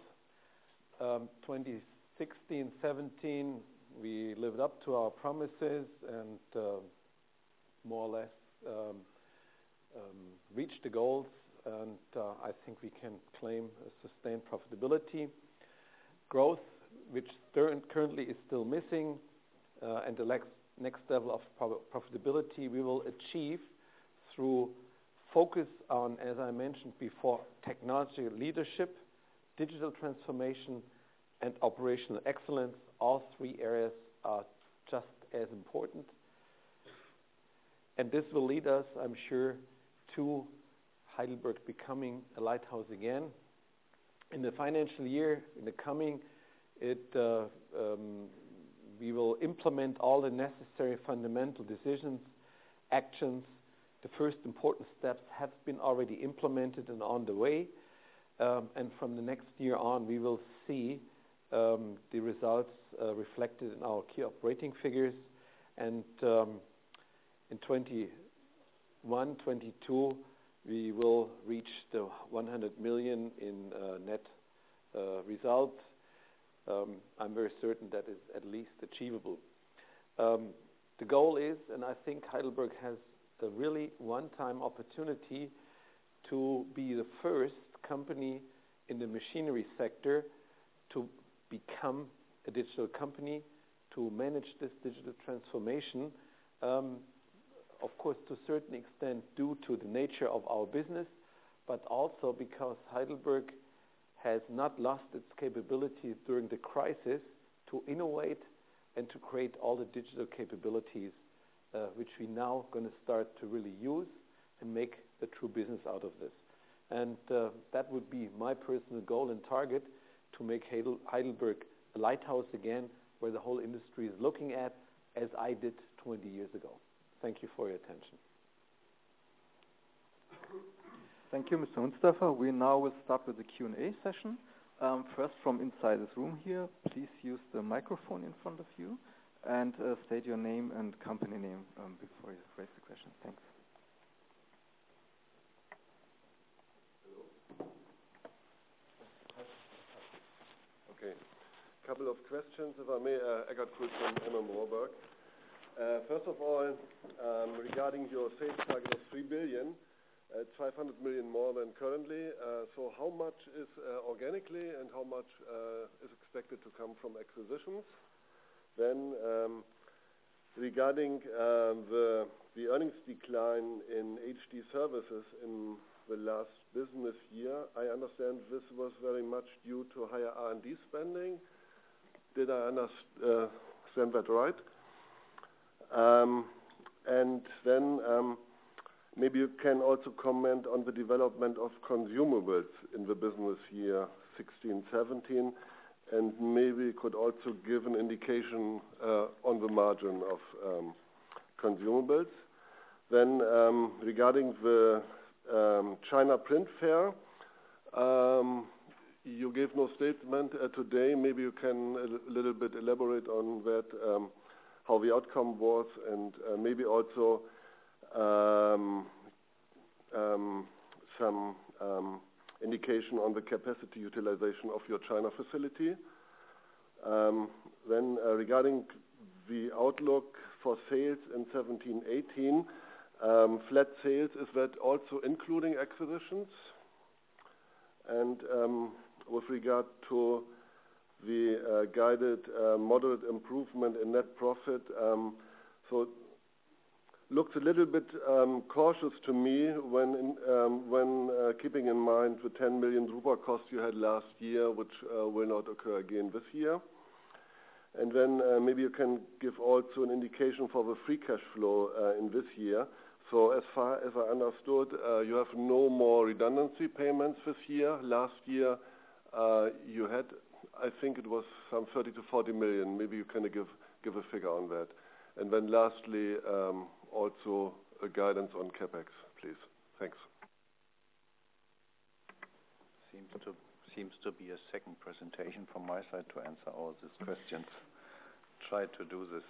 2016-17, we lived up to our promises and more or less reached the goals. And I think we can claim a sustained profitability. Growth, which currently is still missing, and the next level of profitability we will achieve through focus on, as I mentioned before, technology leadership, digital transformation, and operational excellence. All three areas are just as important. And this will lead us, I'm sure, to Heidelberg becoming a lighthouse again. In the financial year, in the coming, we will implement all the necessary fundamental decisions, actions. The first important steps have been already implemented and on the way. And from the next year on, we will see the results reflected in our key operating figures. And in 21-22, we will reach the 100 million in net result. I'm very certain that is at least achievable. The goal is, and I think Heidelberg has a really one-time opportunity to be the first company in the machinery sector to become a digital company, to manage this digital transformation, of course to a certain extent due to the nature of our business, but also because Heidelberg has not lost its capabilities during the crisis to innovate and to create all the digital capabilities which we now going to start to really use and make a true business out of this. And that would be my personal goal and target, to make Heidelberg a lighthouse again, where the whole industry is looking at, as I did 20 years ago. Thank you for your attention. Thank you, Mr. Hundsdorfer. We now will start with the Q&A session. First, from inside this room here, please use the microphone in front of you and state your name and company name before you raise the question. Thanks. Okay. A couple of questions, if I may. Eckart Kuhl from Emma Moorburg. First of all, regarding your sales target of 3 billion, it's 500 million more than currently. So how much is organically and how much is expected to come from acquisitions? Then regarding the earnings decline in HD services in the last business year, I understand this was very much due to higher R&D spending. Did I understand that right? And then maybe you can also comment on the development of consumables in the business year 16-17, and maybe could also give an indication on the margin of consumables. Then regarding the China Print Fair, you gave no statement today. Maybe you can a little bit elaborate on that, how the outcome was, and maybe also some indication on the capacity utilization of your China facility. Then regarding the outlook for sales in 17-18, flat sales, is that also including acquisitions? And with regard to the guided moderate improvement in net profit, so looks a little bit cautious to me when keeping in mind the 10 million Drupa cost you had last year, which will not occur again this year. And then maybe you can give also an indication for the free cash flow in this year. So as far as I understood, you have no more redundancy payments this year. Last year you had, I think it was some 30 to 40 million. Maybe you can give a figure on that. And then lastly, also a guidance on CapEx, please. Thanks. Seems to be a second presentation from my side to answer all these questions. Try to do this.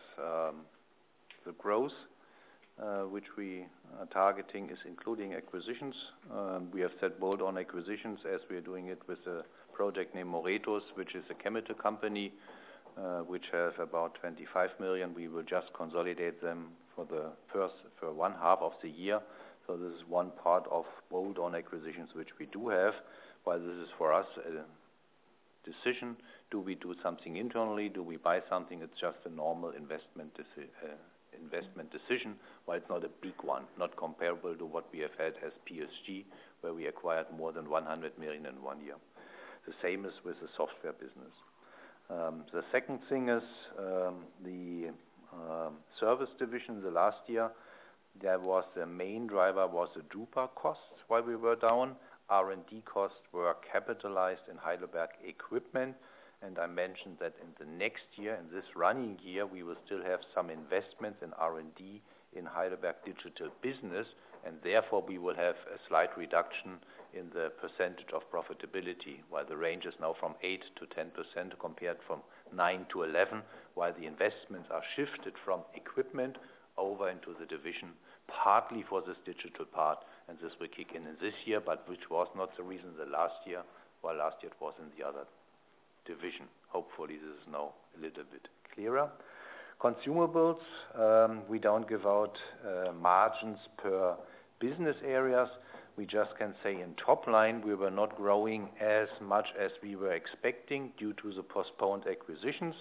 The growth which we are targeting is including acquisitions. We have said bolt-on acquisitions as we are doing it with a project named Moretus, which is a chemical company which has about 25 million. We will just consolidate them for one half of the year. So this is one part of bolt-on acquisitions which we do have. While this is for us a decision, do we do something internally? Do we buy something? It's just a normal investment decision. While it's not a big one, not comparable to what we have had as PSG, where we acquired more than 100 million in 1 year. The same is with the software business. The second thing is the service division. The last year, the main driver was the drupa costs while we were down. R&D costs were capitalized in Heidelberg equipment, and I mentioned that in the next year, in this running year, we will still have some investments in R&D in Heidelberg digital business, and therefore we will have a slight reduction in the percentage of profitability, while the range is now from 8 to 10% compared from 9 to 11, while the investments are shifted from equipment over into the division, partly for this digital part, and this will kick in this year, but which was not the reason the last year, while last year it was in the other division. Hopefully this is now a little bit clearer. Consumables, we don't give out margins per business areas. We just can say in top line we were not growing as much as we were expecting due to the postponed acquisitions.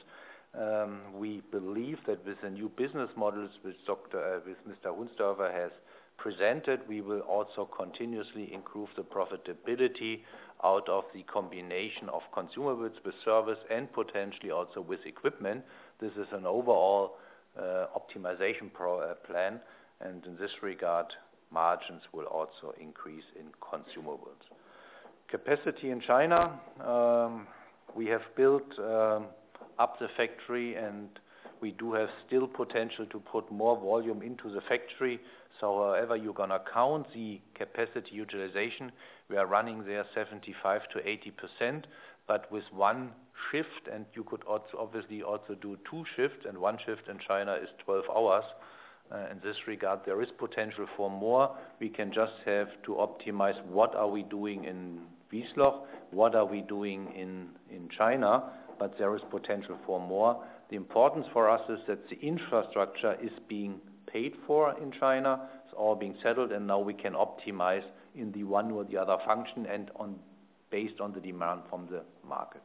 We believe that with the new business models which Mr. Hundsdorfer has presented, we will also continuously improve the profitability out of the combination of consumables with service and potentially also with equipment. This is an overall optimization plan, and in this regard, margins will also increase in consumables. Capacity in China, we have built up the factory, and we do have still potential to put more volume into the factory. So however you're going to count the capacity utilization, we are running there 75 to 80%, but with one shift, and you could obviously also do two shifts, and one shift in China is 12 hours. In this regard, there is potential for more. We can just have to optimize what are we doing in Wiesloch, what are we doing in China, but there is potential for more. The importance for us is that the infrastructure is being paid for in China. It's all being settled, and now we can optimize in the one or the other function and based on the demand from the market.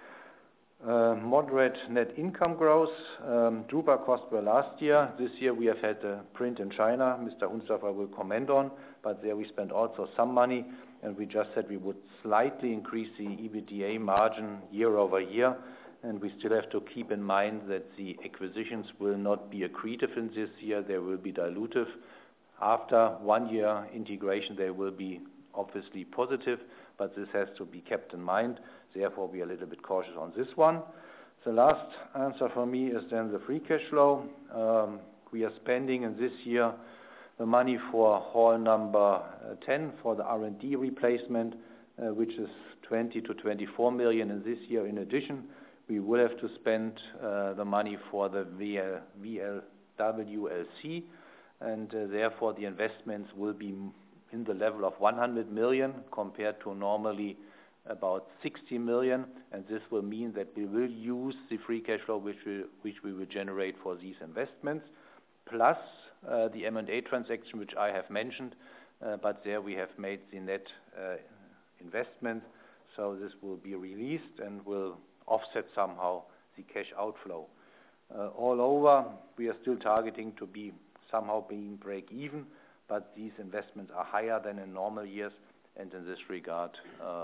Moderate net income growth. drupa costs were last year. This year we have had a print in China. Mr. Hundsdorfer will comment on, but there we spent also some money, and we just said we would slightly increase the EBITDA margin year over year, and we still have to keep in mind that the acquisitions will not be accretive in this year. They will be dilutive. After 1 year integration, they will be obviously positive, but this has to be kept in mind. Therefore, we are a little bit cautious on this one. The last answer for me is then the free cash flow. We are spending in this year the money for hall number 10 for the R&D replacement, which is 20 to 24 million in this year. In addition, we will have to spend the money for the VLWLC, and therefore the investments will be in the level of 100 million compared to normally about 60 million, and this will mean that we will use the free cash flow which we will generate for these investments, plus the M&A transaction which I have mentioned, but there we have made the net investment, so this will be released and will offset somehow the cash outflow. All over, we are still targeting to be somehow being break even, but these investments are higher than in normal years, and in this regard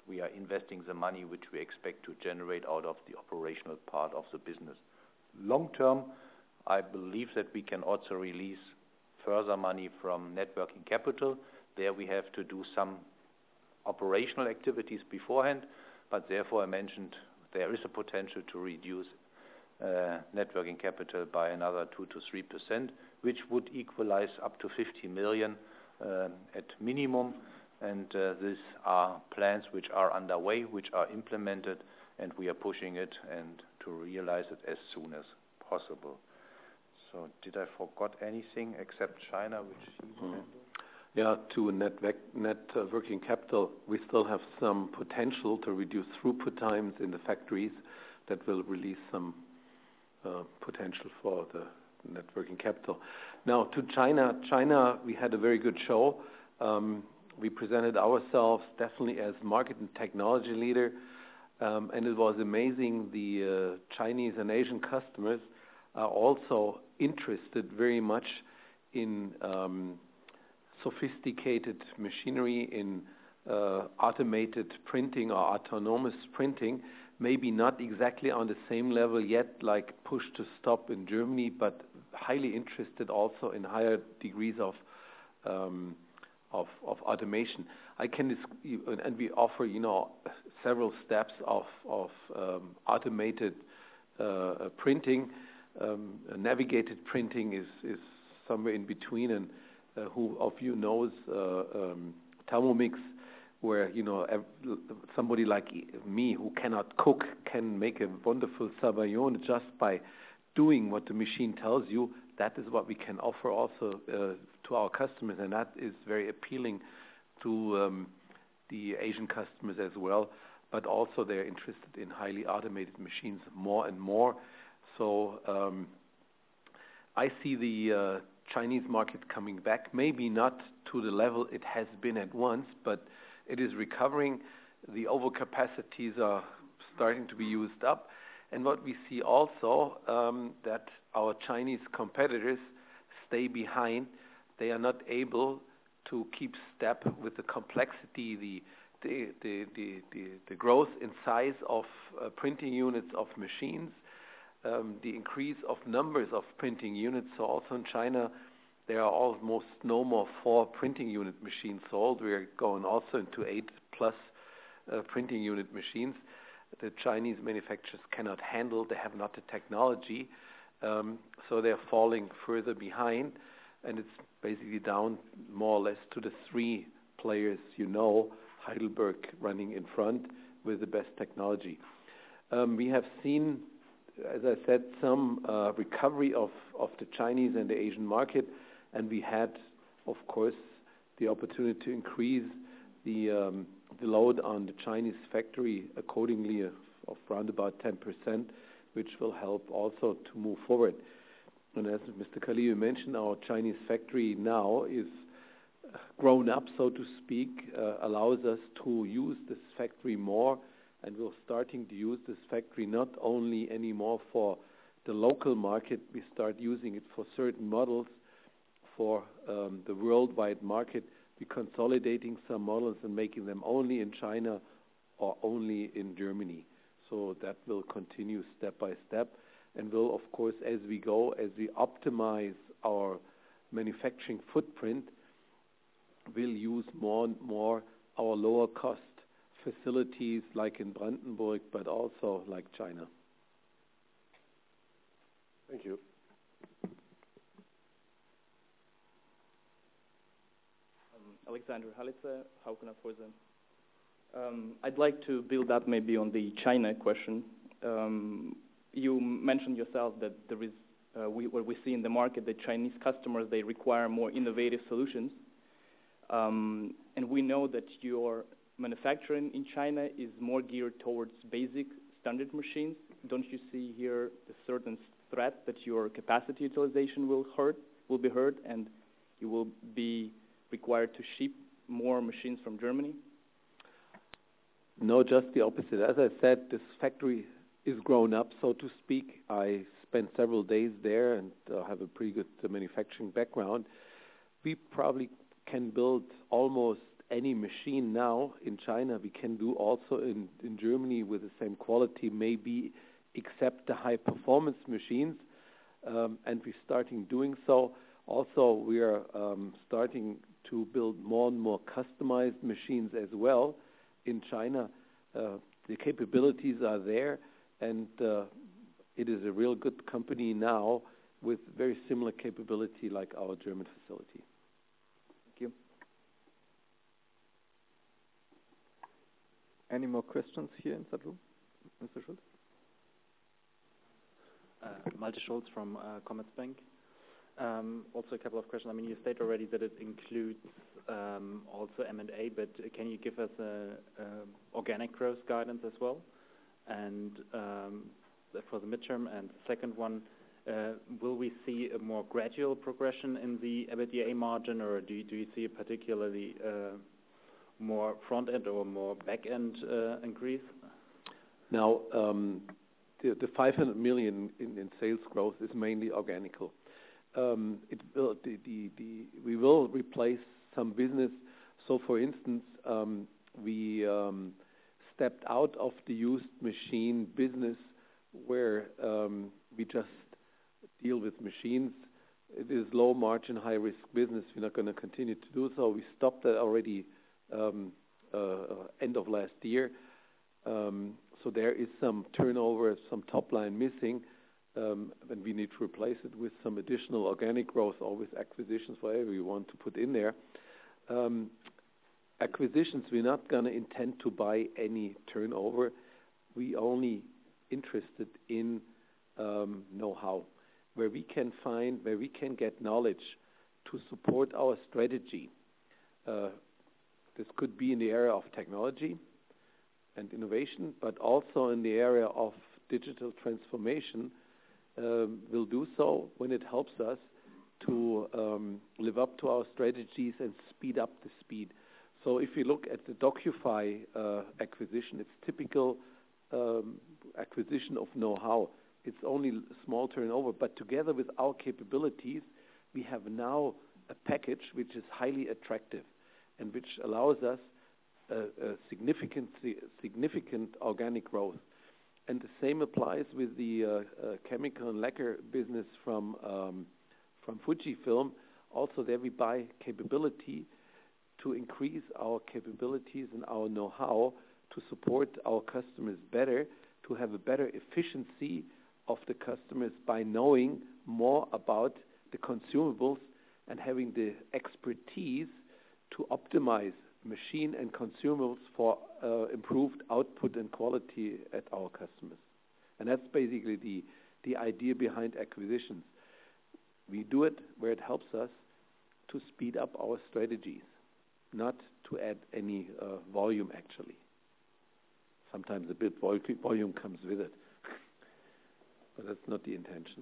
we are investing the money which we expect to generate out of the operational part of the business. Long term, I believe that we can also release further money from net working capital. There we have to do some operational activities beforehand, but therefore I mentioned there is a potential to reduce net working capital by another 2 to 3%, which would equalize up to 50 million at minimum. And these are plans which are underway, which are implemented, and we are pushing it and to realize it as soon as possible. So did I forgot anything except China, which you handled? Yeah, to net working capital, we still have some potential to reduce throughput times in the factories that will release some potential for the net working capital. Now to China. China, we had a very good show. We presented ourselves definitely as market and technology leader, and it was amazing. The Chinese and Asian customers are also interested very much in sophisticated machinery, in automated printing or autonomous printing, maybe not exactly on the same level yet like push to stop in Germany, but highly interested also in higher degrees of automation. And we offer, several steps of automated printing. Navigated printing is somewhere in between, and who of you knows Thermomix, where somebody like me who cannot cook can make a wonderful sabayon just by doing what the machine tells you. That is what we can offer also to our customers, and that is very appealing to the Asian customers as well. But also they're interested in highly automated machines more and more. So I see the Chinese market coming back, maybe not to the level it has been at once, but it is recovering. The overcapacities are starting to be used up. And what we see also, that our Chinese competitors stay behind. They are not able to keep step with the complexity, the growth in size of printing units of machines, the increase of numbers of printing units. So also in China, there are almost no more 4 printing unit machines sold. We are going also into 8+ printing unit machines. The Chinese manufacturers cannot handle. They have not the technology, so they're falling further behind, and it's basically down more or less to the 3 players, Heidelberg running in front with the best technology. We have seen, as I said, some recovery of the Chinese and the Asian market, and we had, of course, the opportunity to increase the load on the Chinese factory accordingly of around about 10%, which will help also to move forward. And as Mr. Khalil mentioned, our Chinese factory now is grown up, so to speak, allows us to use this factory more, and we're starting to use this factory not only anymore for the local market. We start using it for certain models for the worldwide market. We're consolidating some models and making them only in China or only in Germany. So that will continue step by step, and will, of course, as we go, as we optimize our manufacturing footprint, we'll use more and more our lower cost facilities like in Brandenburg, but also like China. Thank you. Alexander Halitze, Haukener Fürse. I'd like to build up maybe on the China question. You mentioned yourself that there is what we see in the market, the Chinese customers, they require more innovative solutions. And we know that your manufacturing in China is more geared towards basic standard machines. Don't you see here a certain threat that your capacity utilization will be hurt, and you will be required to ship more machines from Germany? No, just the opposite. As I said, this factory is grown up, so to speak. I spent several days there and have a pretty good manufacturing background. We probably can build almost any machine now in China we can do also in Germany with the same quality, maybe except the high performance machines, and we're starting doing so. Also, we are starting to build more and more customized machines as well in China. The capabilities are there, and it is a real good company now with very similar capability like our German facility. Thank you. Any more questions here in that room? Mr. Schulz? Malte Schulz from Commerzbank. Also a couple of questions. I mean, you stated already that it includes also M&A, but can you give us organic growth guidance as well? And for the midterm, and the second one, will we see a more gradual progression in the EBITDA margin, or do you see a particularly more front-end or more back-end increase? Now, the 500 million in sales growth is mainly organical. We will replace some business. So, for instance, we stepped out of the used machine business where we just deal with machines. It is low margin, high risk business. We're not going to continue to do so. We stopped that already end of last year. So there is some turnover, some top line missing, and we need to replace it with some additional organic growth or with acquisitions, whatever you want to put in there. Acquisitions, we're not going to intend to buy any turnover. We only interested in know-how, where we can get knowledge to support our strategy. This could be in the area of technology and innovation, but also in the area of digital transformation. We'll do so when it helps us to live up to our strategies and speed up the speed. So if you look at the Docufy acquisition, it's typical acquisition of know-how. It's only small turnover, but together with our capabilities, we have now a package which is highly attractive and which allows us a significant organic growth. And the same applies with the chemical and lacquer business from Fujifilm. Also there we buy capability to increase our capabilities and our know-how to support our customers better, to have a better efficiency of the customers by knowing more about the consumables and having the expertise to optimize machine and consumables for improved output and quality at our customers. And that's basically the idea behind acquisitions. We do it where it helps us to speed up our strategies, not to add any volume actually. Sometimes a bit volume comes with it, but that's not the intention.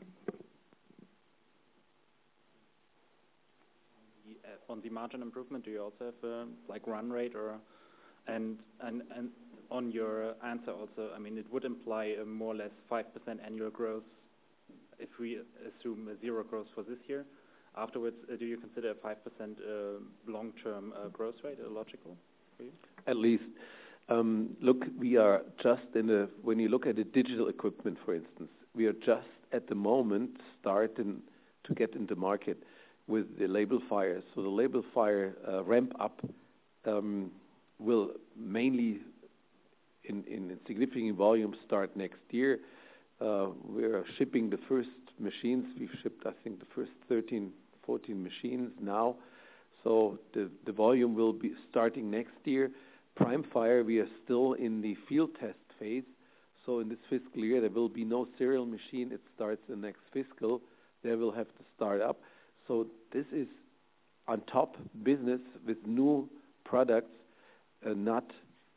On the margin improvement, do you also have like run rate or and on your answer also, I mean, it would imply a more or less 5% annual growth if we assume a zero growth for this year. Afterwards, do you consider a 5% long-term growth rate logical for you? At least. Look, we are just when you look at the digital equipment, for instance, we are just at the moment starting to get into market with the label fires. So the label fire ramp up will mainly in significant volume start next year. We are shipping the first machines. We've shipped, I think, the first 13, 14 machines now. So the volume will be starting next year. Prime Fire, we are still in the field test phase. So in this fiscal year, there will be no serial machine. It starts the next fiscal. They will have to start up. So this is on top business with new products, not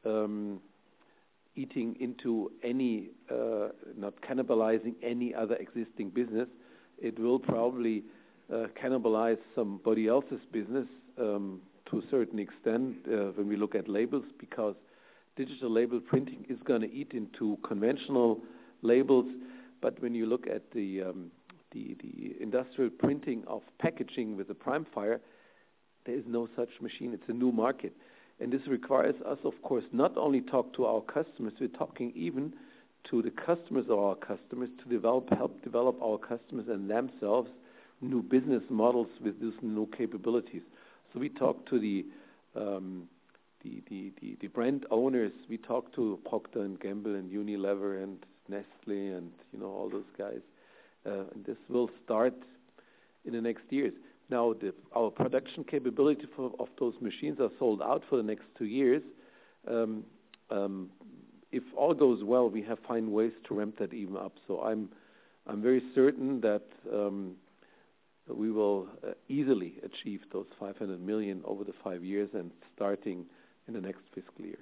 eating into any, not cannibalizing any other existing business. It will probably cannibalize somebody else's business to a certain extent when we look at labels, because digital label printing is going to eat into conventional labels. But when you look at the industrial printing of packaging with the Prime Fire, There is no such machine. It's a new market. And this requires us, of course, not only talk to our customers, we're talking even to the customers of our customers to help develop our customers and themselves new business models with these new capabilities. So we talk to the brand owners. We talk to Procter & Gamble and Unilever and Nestle and all those guys. And this will start in the next years. Now, our production capability of those machines are sold out for the next 2 years. If all goes well, we have find ways to ramp that even up. So I'm very certain that we will easily achieve those 500 million over the 5 years and starting in the next fiscal year.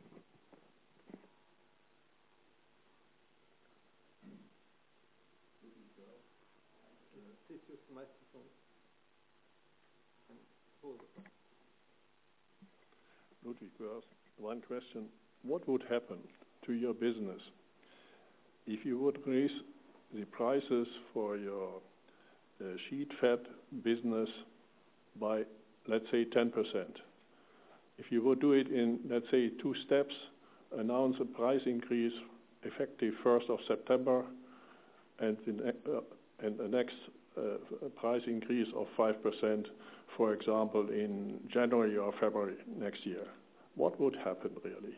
Ludwig Börs, one question. What would happen to your business if you would raise the prices for your sheet fed business by, let's say, 10%? If you would do it in, let's say, 2 steps, announce a price increase effective 1st of September and the next price increase of 5%, for example, in January or February next year, what would happen really?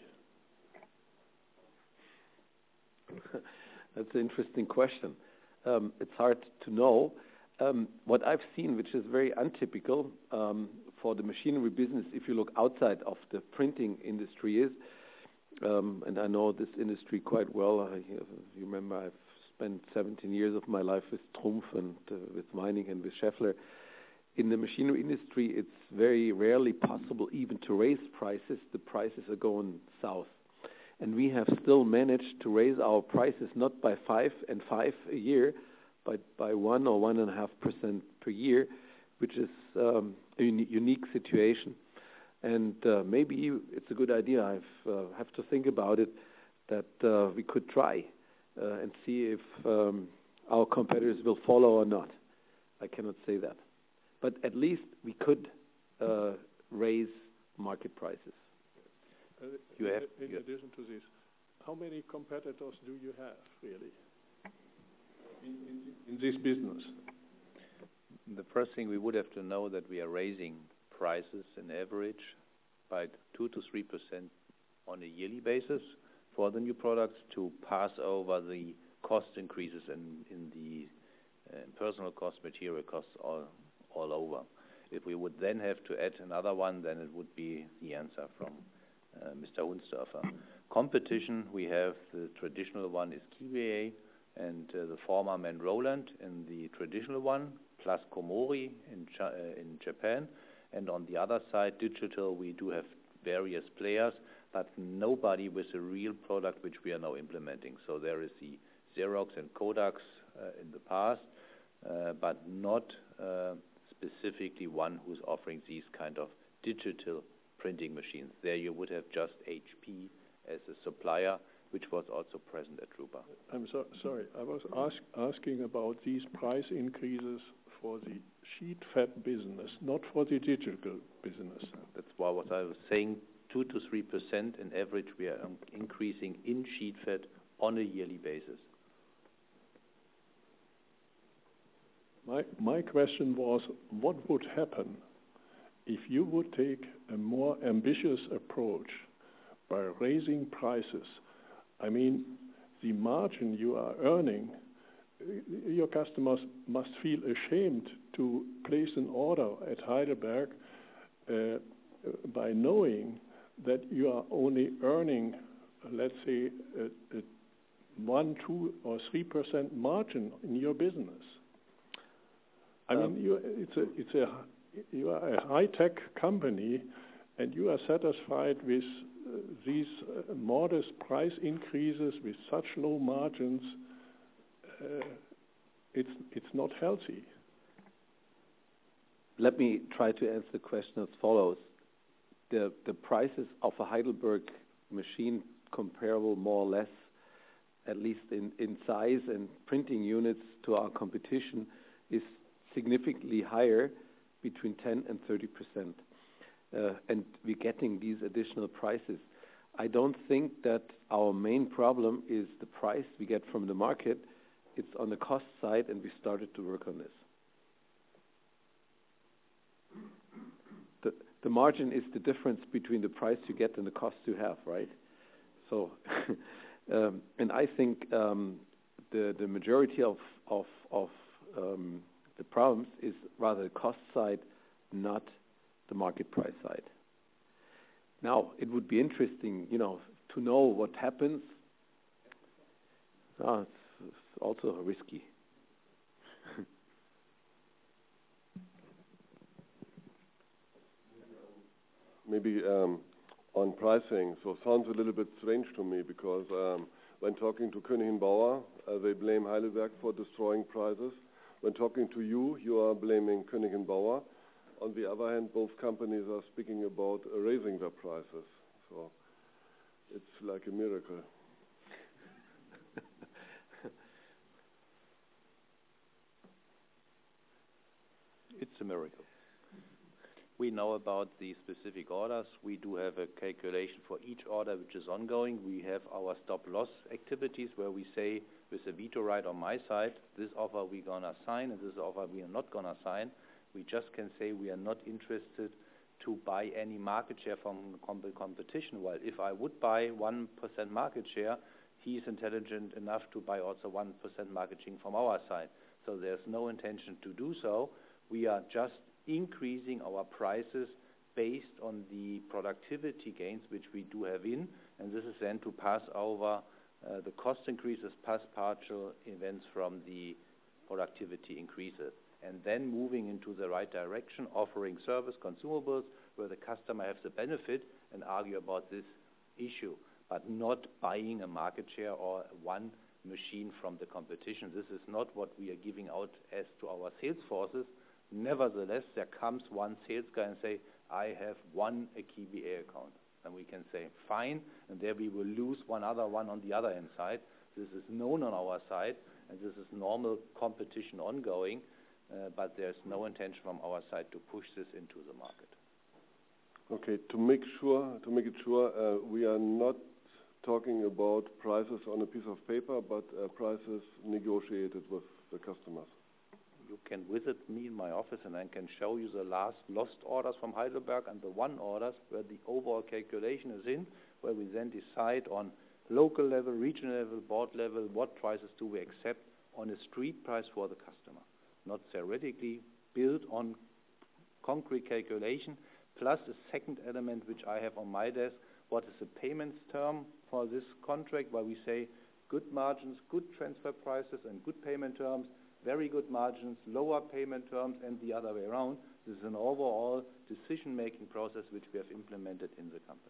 That's an interesting question. It's hard to know. What I've seen, which is very untypical for the machinery business, if you look outside of the printing industry, is, and I know this industry quite well. You remember I've spent 17 years of my life with Trumpf and with Meining and with Schaeffler. In the machinery industry, it's very rarely possible even to raise prices. The prices are going south. And we have still managed to raise our prices not by 5% a year, but by 1 or 1.5% per year, which is a unique situation. And maybe it's a good idea. I have to think about it, that we could try and see if our competitors will follow or not. I cannot say that. But at least we could raise market prices. In addition to this, how many competitors do you have, really, in this business? The first thing we would have to know that we are raising prices in average by 2 to 3% on a yearly basis for the new products to pass over the cost increases in the personal cost, material costs all over. If we would then have to add another one, then it would be the answer from Mr. Hundsdorfer. Competition, we have the traditional one is KBA and the former Manroland in the traditional one, plus Komori in Japan. And on the other side, digital, we do have various players, but nobody with a real product which we are now implementing. So there is the Xerox and Kodak in the past, but not specifically one who's offering these kind of digital printing machines. There you would have just HP as a supplier, which was also present at Drupa. I'm sorry, I was asking about these price increases for the sheet fed business, not for the digital business. That's why what I was saying, 2 to 3% in average we are increasing in sheet fed on a yearly basis. My question was, what would happen if you would take a more ambitious approach by raising prices? I mean, the margin you are earning, your customers must feel ashamed to place an order at Heidelberg by knowing that you are only earning, let's say, a 1, 2, or 3% margin in your business. I mean, you are a high-tech company, and you are satisfied with these modest price increases with such low margins. It's not healthy. Let me try to answer the question as follows. The prices of a Heidelberg machine comparable more or less, at least in size and printing units to our competition, is significantly higher, between 10 and 30%. and we're getting these additional prices. I don't think that our main problem is the price we get from the market. It's on the cost side, and we started to work on this. The margin is the difference between the price you get and the cost you have, right? So, and I think the majority of the problems is rather the cost side, not the market price side. Now, it would be interesting, to know what happens. It's also risky. Maybe on pricing. So it sounds a little bit strange to me because when talking to Koenig & Bauer, they blame Heidelberg for destroying prices. When talking to you, you are blaming Koenig & Bauer. On the other hand, both companies are speaking about raising their prices. So it's like a miracle. It's a miracle. We know about the specific orders. We do have a calculation for each order which is ongoing. We have our stop-loss activities where we say, with a veto right on my side, this offer we're going to sign and this offer we are not going to sign. We just can say we are not interested to buy any market share from competition. Well, if I would buy 1% market share, he is intelligent enough to buy also 1% market share from our side. So there's no intention to do so. We are just increasing our prices based on the productivity gains which we do have in, and this is then to pass over the cost increases past partial events from the productivity increases, and then moving into the right direction, offering service consumables where the customer has the benefit and argue about this issue, but not buying a market share or one machine from the competition. This is not what we are giving out as to our sales forces. Nevertheless, there comes one sales guy and say, I have one KBA account. And we can say, fine, and there we will lose one other one on the other hand side. This is known on our side, and this is normal competition ongoing, but there's no intention from our side to push this into the market. Okay, to make it sure, we are not talking about prices on a piece of paper, but prices negotiated with the customers. You can visit me in my office and I can show you the last lost orders from Heidelberg and the won orders where the overall calculation is in, where we then decide on local level, regional level, board level, what prices do we accept on a street price for the customer. Not theoretically, built on concrete calculation, plus a second element which I have on my desk, what is the payments term for this contract, where we say good margins, good transfer prices and good payment terms, very good margins, lower payment terms, and the other way around. This is an overall decision-making process which we have implemented in the company.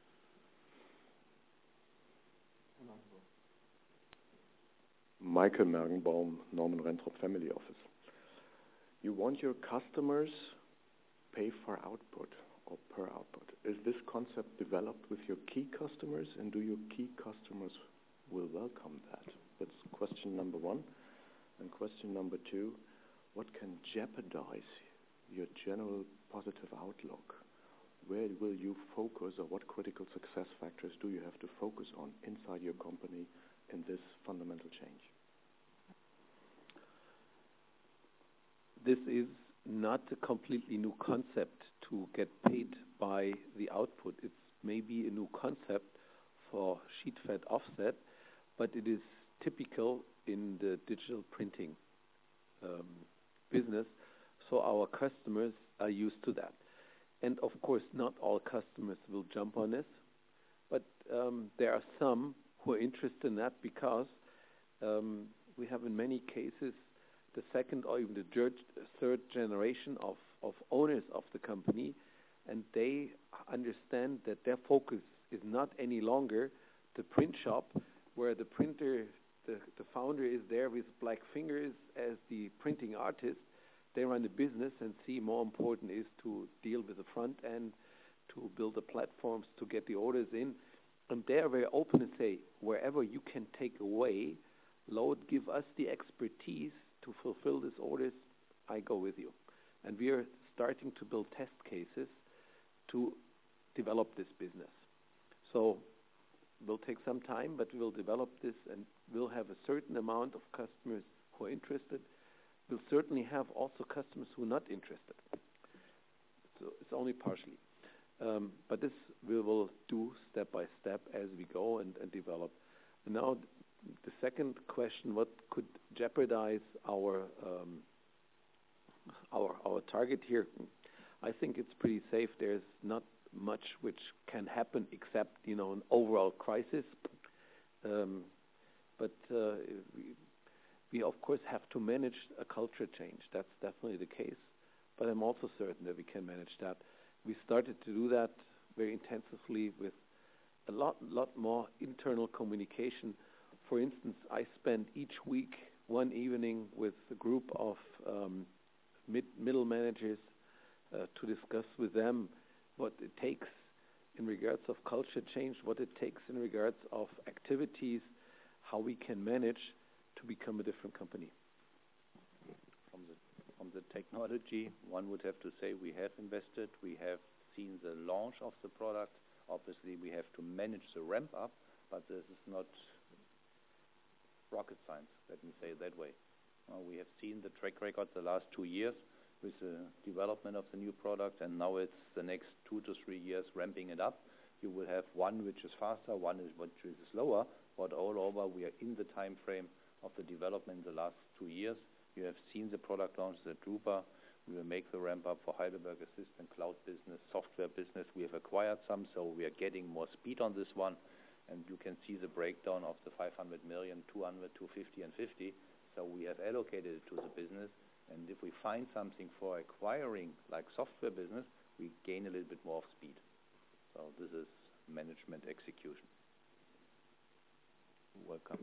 Michael Mergenbaum, Norman Rentrop Family Office. You want your customers pay for output or per output. Is this concept developed with your key customers, and do your key customers will welcome that? That's question number one. And question number two, what can jeopardize your general positive outlook? Where will you focus, or what critical success factors do you have to focus on inside your company in this fundamental change? This is not a completely new concept to get paid by the output. It's maybe a new concept for sheet fed offset, but it is typical in the digital printing business, so our customers are used to that. And of course, not all customers will jump on this, but there are some who are interested in that because we have in many cases the second or even the third generation of owners of the company, and they understand that their focus is not any longer the print shop where the printer, the founder is there with black fingers as the printing artist. They run the business and see more important is to deal with the front end, to build the platforms, to get the orders in. And they are very open and say, wherever you can take away load, give us the expertise to fulfill these orders, I go with you. And we are starting to build test cases to develop this business. So we'll take some time, but we'll develop this, and we'll have a certain amount of customers who are interested. We'll certainly have also customers who are not interested. So it's only partially. But this we will do step by step as we go and develop. And now the second question, what could jeopardize our target here? I think it's pretty safe. There's not much which can happen except, an overall crisis. But we of course have to manage a culture change. That's definitely the case. But I'm also certain that we can manage that. We started to do that very intensively with a lot more internal communication. For instance, I spend each week one evening with a group of middle managers to discuss with them what it takes in regards of culture change, what it takes in regards of activities, how we can manage to become a different company. From the technology, one would have to say we have invested. We have seen the launch of the product. Obviously, we have to manage the ramp up, but this is not rocket science, let me say it that way. We have seen the track record the last 2 years with the development of the new product, and now it's the next 2 to 3 years ramping it up. You will have one which is faster, one which is slower, but all over we are in the time frame of the development in the last 2 years. You have seen the product launch, the Drupa. We will make the ramp up for Heidelberg Assistant, cloud business, software business. We have acquired some, so we are getting more speed on this one. And you can see the breakdown of the 500 million, 200, 250, and 50. So we have allocated it to the business. And if we find something for acquiring, like software business, we gain a little bit more of speed. So this is management execution. Welcome.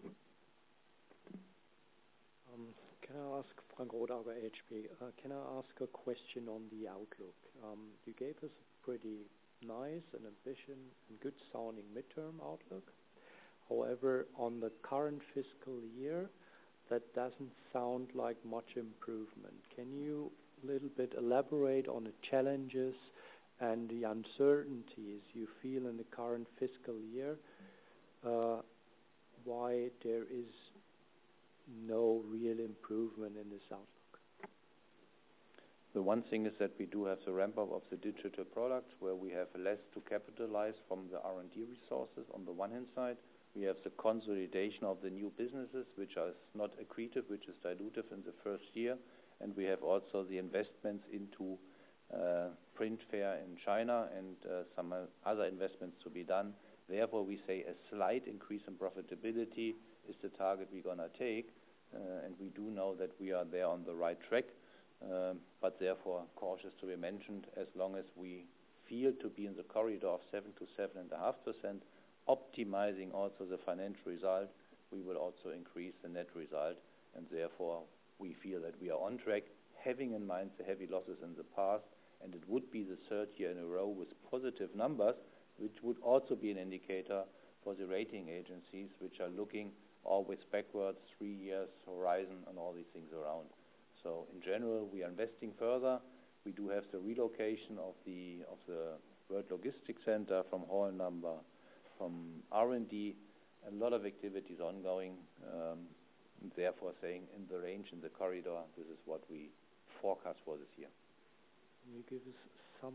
Can I ask, Frank Rothauer, HP, can I ask a question on the outlook? You gave us a pretty nice and ambitious and good sounding midterm outlook. However, on the current fiscal year, that doesn't sound like much improvement. Can you a little bit elaborate on the challenges and the uncertainties you feel in the current fiscal year, why there is no real improvement in this outlook? The one thing is that we do have the ramp up of the digital products where we have less to capitalize from the R&D resources on the one hand side. We have the consolidation of the new businesses, which are not accretive, which is dilutive in the first year. And we have also the investments into print fair in China and some other investments to be done. Therefore, we say a slight increase in profitability is the target we're going to take. And we do know that we are there on the right track. But therefore, cautious to be mentioned, as long as we feel to be in the corridor of 7 to 7.5%, optimizing also the financial result, we will also increase the net result. And therefore, we feel that we are on track, having in mind the heavy losses in the past. And it would be the third year in a row with positive numbers, which would also be an indicator for the rating agencies, which are looking always backwards, 3 years horizon, and all these things around. So in general, we are investing further. We do have the relocation of the World Logistics Center from Hall number, from R&D, a lot of activities ongoing. Therefore, saying in the range, in the corridor, this is what we forecast for this year. Can you give us some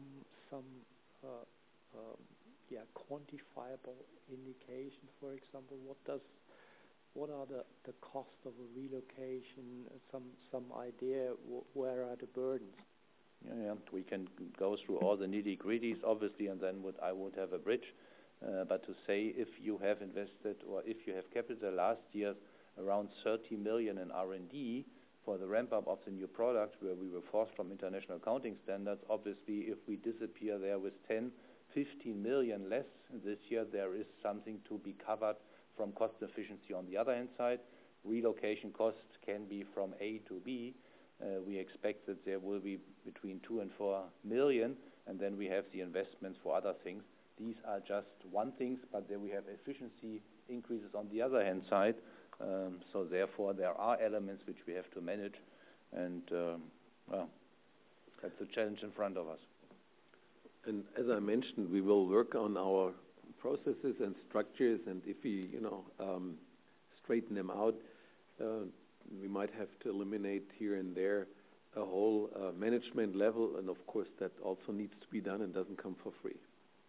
quantifiable indication? For example, what are the cost of a relocation? Some idea where are the burdens? Yeah, we can go through all the nitty-gritties, obviously, and then I would have a bridge. But to say if you have invested or if you have capital last year around 30 million in R&D for the ramp-up of the new product where we were forced from international accounting standards, obviously if we disappear there with 10, 15 million less this year, there is something to be covered from cost efficiency on the other hand side. Relocation costs can be from A to B. We expect that there will be between 2 and 4 million, and then we have the investments for other things. These are just one thing, but then we have efficiency increases on the other hand side. So therefore, there are elements which we have to manage, and that's the challenge in front of us. And as I mentioned, we will work on our processes and structures, and if we, straighten them out, we might have to eliminate here and there a whole management level, and of course that also needs to be done and doesn't come for free.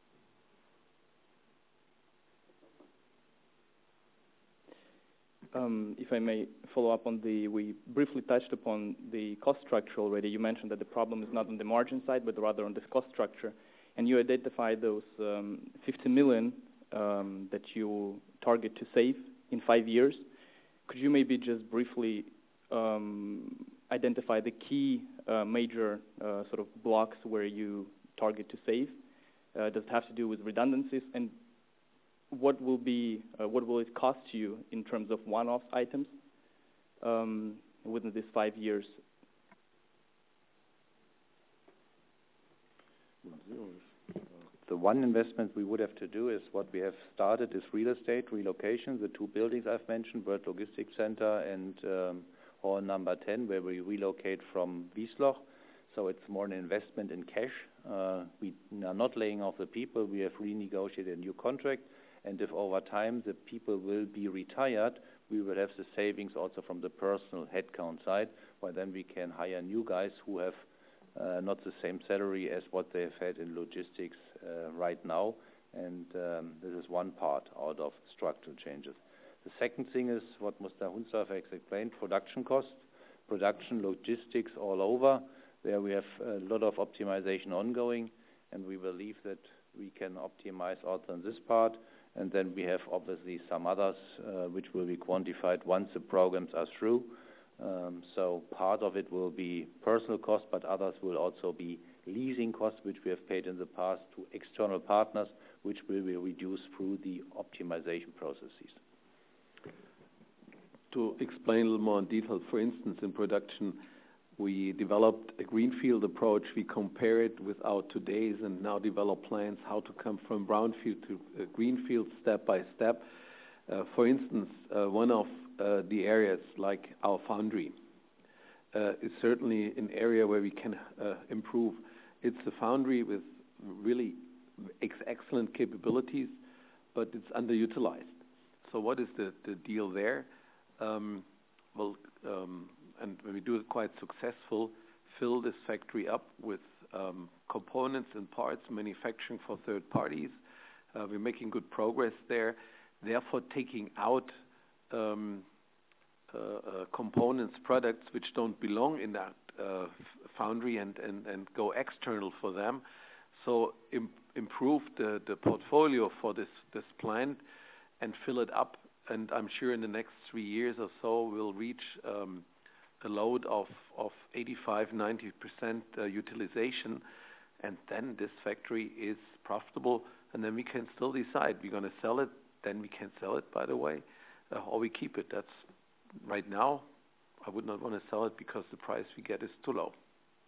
If I may follow up on we briefly touched upon the cost structure already. You mentioned that the problem is not on the margin side, but rather on the cost structure. And you identified those 50 million that you target to save in 5 years. Could you maybe just briefly identify the key major sort of blocks where you target to save? Does it have to do with redundancies? And what will it cost you in terms of one-off items within these 5 years? The one investment we would have to do is what we have started is real estate relocation. The 2 buildings I've mentioned, World Logistics Center and Hall number 10, where we relocate from Wiesloch. So it's more an investment in cash. We are not laying off the people. We have renegotiated a new contract. And if over time the people will be retired, we will have the savings also from the personal headcount side, where then we can hire new guys who have not the same salary as what they've had in logistics right now. And this is one part out of structural changes. The second thing is what Mr. Hundsdorfer has explained, production costs, production logistics all over. There we have a lot of optimization ongoing, and we believe that we can optimize also in this part. And then we have obviously some others which will be quantified once the programs are through. So part of it will be personal costs, but others will also be leasing costs, which we have paid in the past to external partners, which will be reduced through the optimization processes. To explain a little more in detail, for instance, in production, we developed a greenfield approach. We compare it with our today's and now develop plans how to come from brownfield to greenfield step by step. For instance, one of the areas like our foundry is certainly an area where we can improve. It's a foundry with really excellent capabilities, but it's underutilized. So what is the deal there? And when we do it quite successful, fill this factory up with components and parts manufacturing for third parties. We're making good progress there. Therefore, taking out components, products which don't belong in that foundry and go external for them. So improve the portfolio for this plant and fill it up. And I'm sure in the next 3 years or so we'll reach a load of 85-90% utilization, and then this factory is profitable, and then we can still decide we're going to sell it. Then we can sell it, by the way, or we keep it. That's right now. I would not want to sell it because the price we get is too low.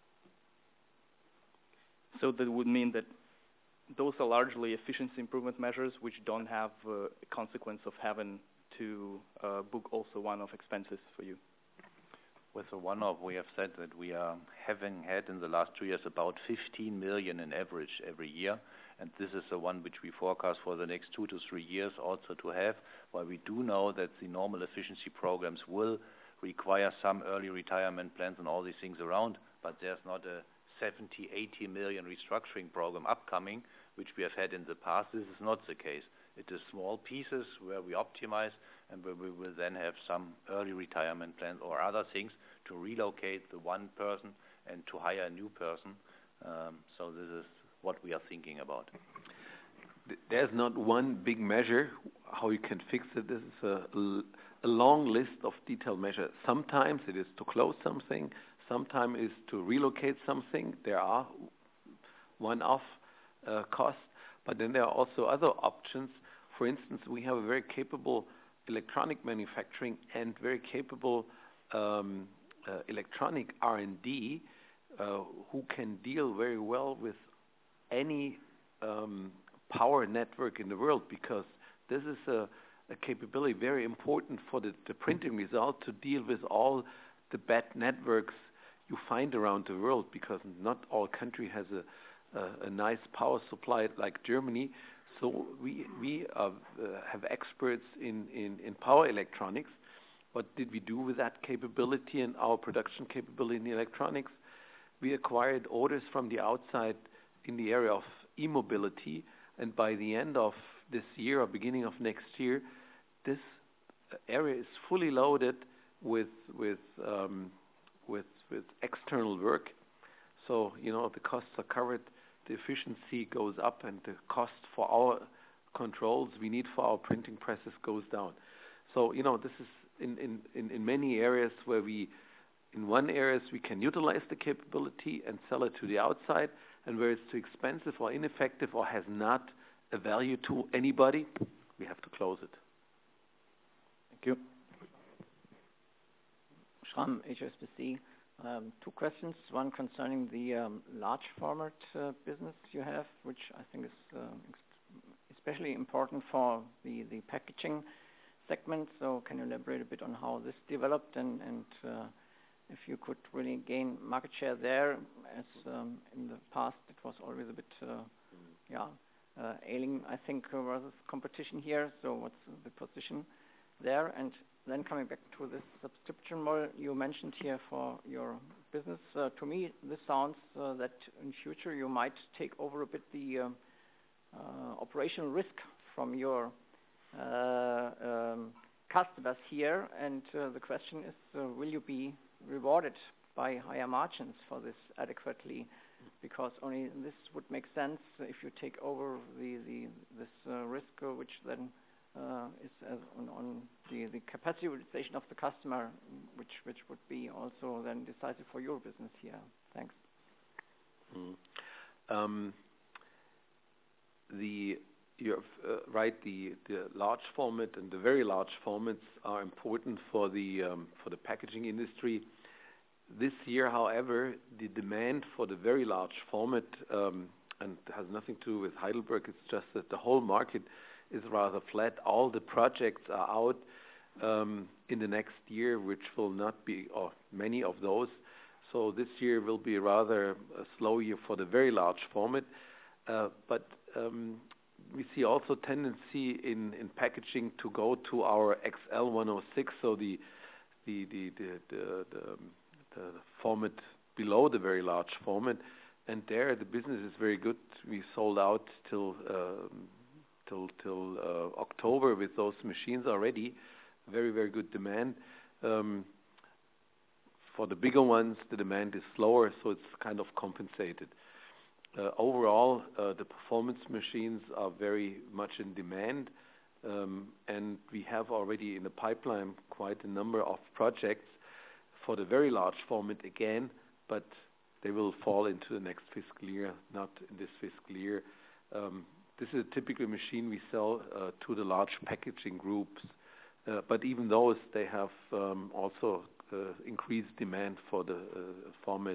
So that would mean that those are largely efficiency improvement measures which don't have a consequence of having to book also one-off expenses for you. With the one-off, we have said that we are having had in the last 2 years about 15 million in average every year, and this is the one which we forecast for the next 2 to 3 years also to have, while we do know that the normal efficiency programs will require some early retirement plans and all these things around, but there's not a 70-80 million restructuring program upcoming, which we have had in the past. This is not the case. It is small pieces where we optimize and where we will then have some early retirement plans or other things to relocate the one person and to hire a new person. So this is what we are thinking about. There's not one big measure how you can fix it. This is a long list of detailed measures. Sometimes it is to close something. Sometimes it is to relocate something. There are one-off costs, but then there are also other options. For instance, we have a very capable electronic manufacturing and very capable electronic R&D who can deal very well with any power network in the world, because this is a capability very important for the printing result to deal with all the bad networks you find around the world, because not all country has a nice power supply like Germany. So we have experts in power electronics. What did we do with that capability and our production capability in electronics? We acquired orders from the outside in the area of e-mobility, and by the end of this year or beginning of next year, this area is fully loaded with external work. So the costs are covered, the efficiency goes up, and the cost for our controls we need for our printing presses goes down. So this is in many areas where in one areas we can utilize the capability and sell it to the outside, and where it's too expensive or ineffective or has not a value to anybody, we have to close it. Thank you. Schramm, HSBC. Two questions. One concerning the large format business you have, which I think is especially important for the packaging segment. So can you elaborate a bit on how this developed and if you could really gain market share there, as in the past it was always a bit ailing, I think, versus competition here. So what's the position there? And then coming back to this subscription model you mentioned here for your business, to me this sounds that in future you might take over a bit the operational risk from your customers here, and the question is, will you be rewarded by higher margins for this adequately? Because only this would make sense if you take over this risk, which then is on the capacity utilization of the customer, which would be also then decisive for your business here. Thanks. You're right. The large format and the very large formats are important for the packaging industry. This year, however, the demand for the very large format and has nothing to do with Heidelberg. It's just that the whole market is rather flat. All the projects are out in the next year, which will not be many of those. So this year will be rather a slow year for the very large format. But we see also tendency in packaging to go to our XL106, so the format below the very large format, and there the business is very good. We sold out till October with those machines already. Very, very good demand. For the bigger ones, the demand is slower, so it's kind of compensated. Overall, the performance machines are very much in demand, and we have already in the pipeline quite a number of projects for the very large format again, but they will fall into the next fiscal year, not in this fiscal year. This is a typical machine we sell to the large packaging groups, but even those, they have also increased demand for the format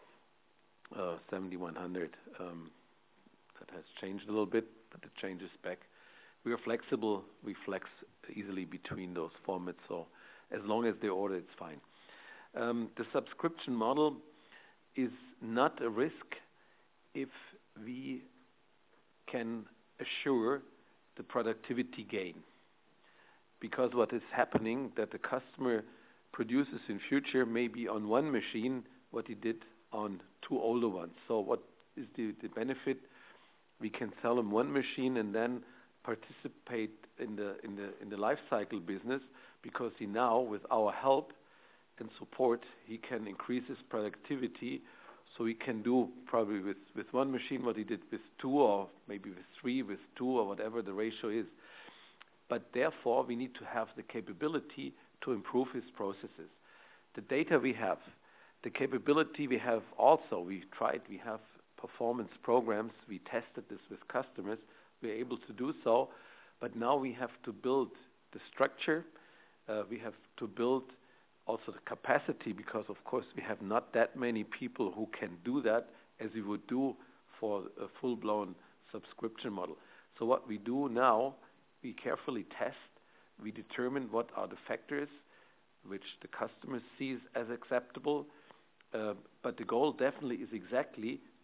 7100. That has changed a little bit, but it changes back. We are flexible. We flex easily between those formats, so as long as they order, it's fine. The subscription model is not a risk if we can assure the productivity gain. Because what is happening, that the customer produces in future maybe on one machine what he did on two older ones. So what is the benefit? We can sell him one machine and then participate in the life cycle business, because he now, with our help and support, he can increase his productivity. So he can do probably with one machine what he did with two, or maybe with three, with two, or whatever the ratio is. But therefore, we need to have the capability to improve his processes. The data we have, the capability we have also, we have performance programs, we tested this with customers, we're able to do so, but now we have to build the structure, we have to build also the capacity, because of course we have not that many people who can do that as we would do for a full-blown subscription model. So what we do now, we carefully test, we determine what are the factors which the customer sees as acceptable, but the goal definitely is exactly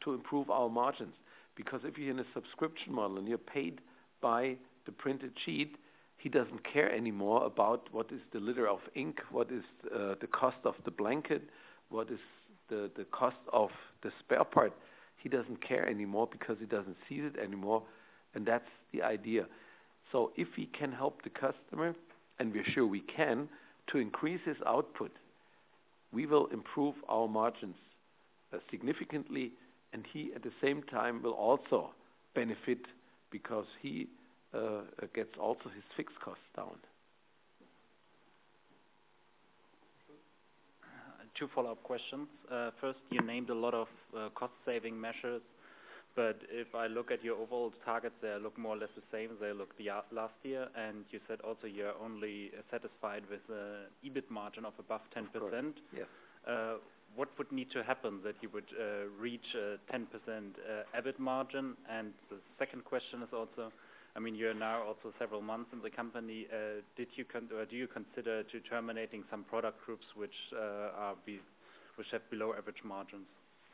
to improve our margins. Because if you're in a subscription model and you're paid by the printed sheet, he doesn't care anymore about what is the liter of ink, what is the cost of the blanket, what is the cost of the spare part. He doesn't care anymore because he doesn't see it anymore, and that's the idea. So if we can help the customer, and we're sure we can, to increase his output, we will improve our margins significantly, and he at the same time will also benefit because he gets also his fixed costs down. 2 follow-up questions. First, you named a lot of cost-saving measures, but if I look at your overall targets, they look more or less the same as they looked last year, and you said also you're only satisfied with an EBIT margin of above 10%. Yes. What would need to happen that you would reach a 10% EBIT margin? And the second question is also, I mean, you're now also several months in the company. Do you consider terminating some product groups which have below average margins?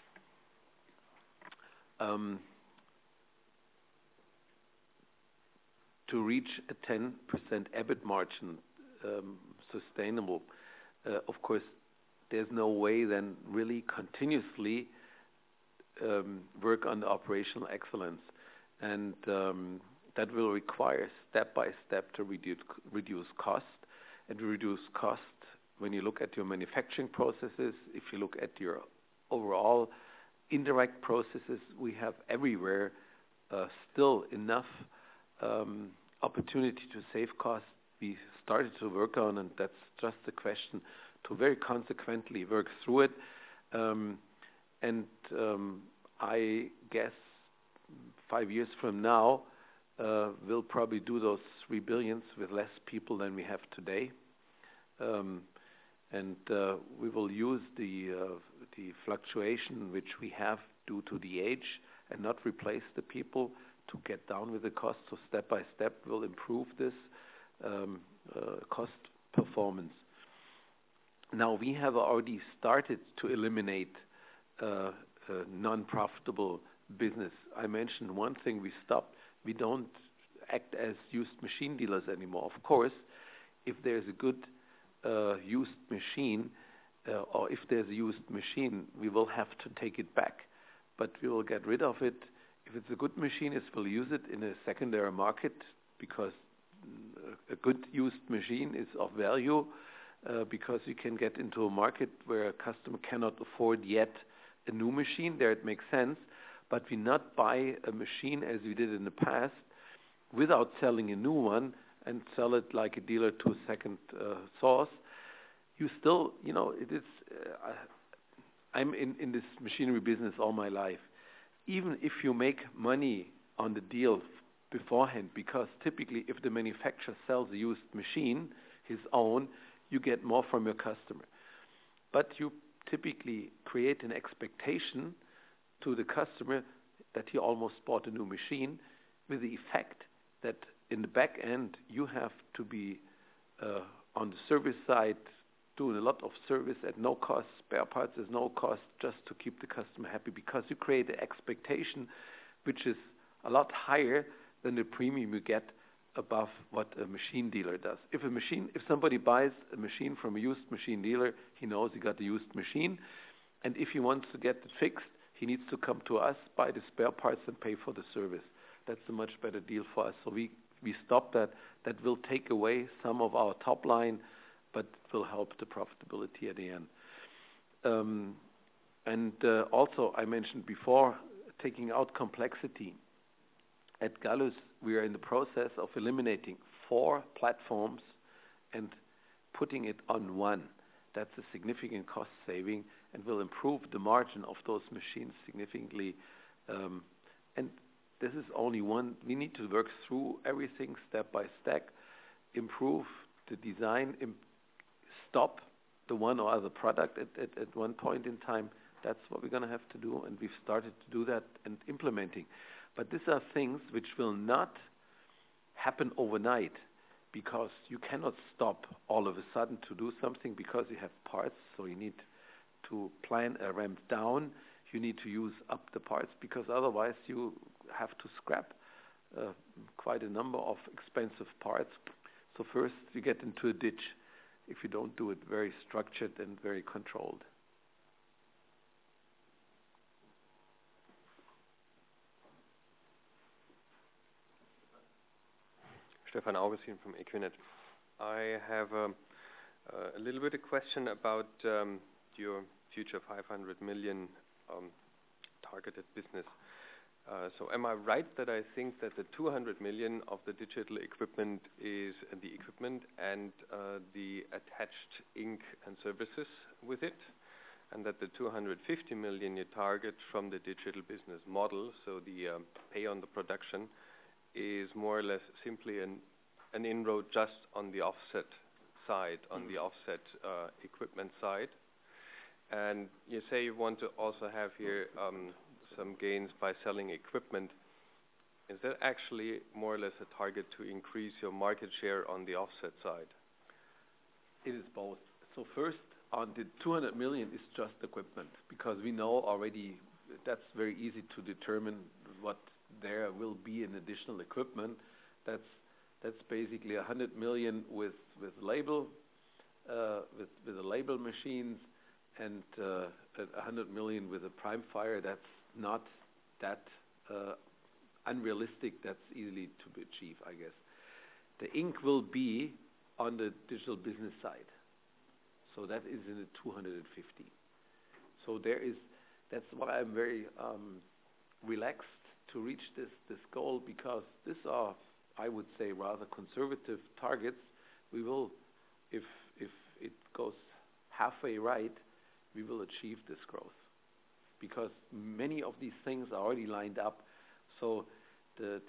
To reach a 10% EBIT margin sustainable, of course, there's no way then really continuously work on the operational excellence, and that will require step by step to reduce cost. And to reduce cost, when you look at your manufacturing processes, if you look at your overall indirect processes, we have everywhere still enough opportunity to save costs. We started to work on, and that's just a question to very consequently work through it. I guess 5 years from now, we'll probably do those 3 billions with less people than we have today. We will use the fluctuation which we have due to the age and not replace the people to get down with the cost. So step by step, we'll improve this cost performance. Now we have already started to eliminate non-profitable business. I mentioned one thing we stopped. We don't act as used machine dealers anymore. Of course, if there's a good used machine, or if there's a used machine, we will have to take it back. But we will get rid of it. If it's a good machine, we'll use it in a secondary market because a good used machine is of value because you can get into a market where a customer cannot afford yet a new machine. There it makes sense. But we not buy a machine as we did in the past without selling a new one and sell it like a dealer to a second source. You still, it is. I'm in this machinery business all my life. Even if you make money on the deal beforehand, because typically if the manufacturer sells a used machine, his own, you get more from your customer. But you typically create an expectation to the customer that he almost bought a new machine, with the effect that in the back end you have to be on the service side doing a lot of service at no cost, spare parts at no cost, just to keep the customer happy, because you create an expectation which is a lot higher than the premium you get above what a machine dealer does. If somebody buys a machine from a used machine dealer, he knows he got a used machine, and if he wants to get it fixed, he needs to come to us, buy the spare parts, and pay for the service. That's a much better deal for us. So we stop that. That will take away some of our top line, but will help the profitability at the end. Also, I mentioned before, taking out complexity. At Gallus, we are in the process of eliminating 4 platforms and putting it on one. That's a significant cost saving and will improve the margin of those machines significantly. And this is only one. We need to work through everything step by step, improve the design, stop the one or other product at one point in time. That's what we're going to have to do, and we've started to do that and implementing. But these are things which will not happen overnight, because you cannot stop all of a sudden to do something because you have parts, so you need to plan a ramp down. you need to use up the parts, because otherwise you have to scrap quite a number of expensive parts. So first you get into a ditch if you don't do it very structured and very controlled. Stefan Augustin from Equinet. I have a little bit of question about your future 500 million targeted business. So am I right that I think that the 200 million of the digital equipment is the equipment and the attached ink and services with it, and that the 250 million you target from the digital business model, so the pay on the production, is more or less simply an inroad just on the offset side, on the offset equipment side? And you say you want to also have here some gains by selling equipment. Is that actually more or less a target to increase your market share on the offset side? It is both. So first, on the 200 million is just equipment, because we know already that's very easy to determine what there will be in additional equipment. That's basically 100 million with label with the label machines, and 100 million with a prime fire. That's not that unrealistic. That's easily to be achieved, I guess. The ink will be on the digital business side, so that is in the 250. So that's why I'm very relaxed to reach this goal, because these are, I would say, rather conservative targets. We will, if it goes halfway right, we will achieve this growth, because many of these things are already lined up. So the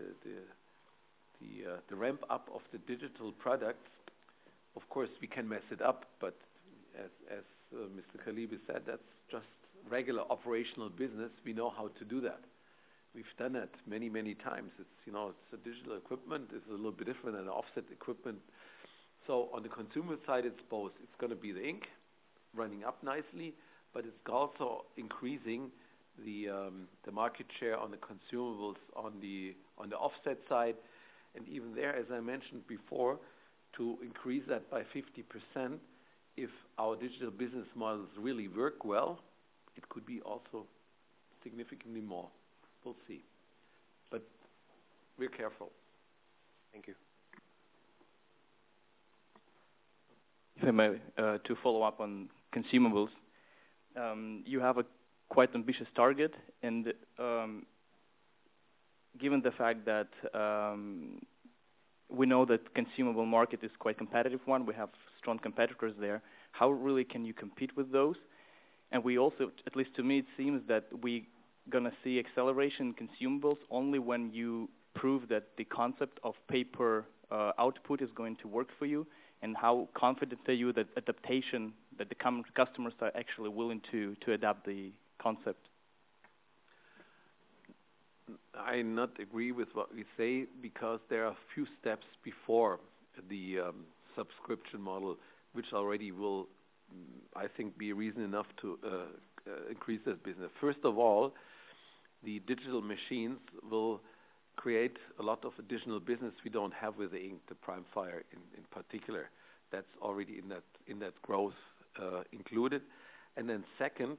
ramp up of the digital products, of course, we can mess it up, but as Mr. Kalibe said, that's just regular operational business. We know how to do that. We've done it many times. It's a digital equipment. It's a little bit different than offset equipment. So on the consumer side, it's both. It's going to be the ink running up nicely, but it's also increasing the market share on the consumables on the offset side, and even there, as I mentioned before, to increase that by 50%. If our digital business models really work well, it could be also significantly more. We'll see. But we're careful. Thank you. If I may, to follow up on consumables, you have a quite ambitious target, and given the fact that we know that consumable market is quite competitive one, we have strong competitors there, how really can you compete with those? And we also, at least to me, it seems that we going to see acceleration in consumables only when you prove that the concept of paper output is going to work for you, and how confident are you that adaptation, that the customers are actually willing to adapt the concept? I not agree with what we say, because there are a few steps before the subscription model, which already will, I think, be reason enough to increase that business. First of all, the digital machines will create a lot of additional business we don't have with the ink, the prime fire in particular. That's already in that growth included. And then second,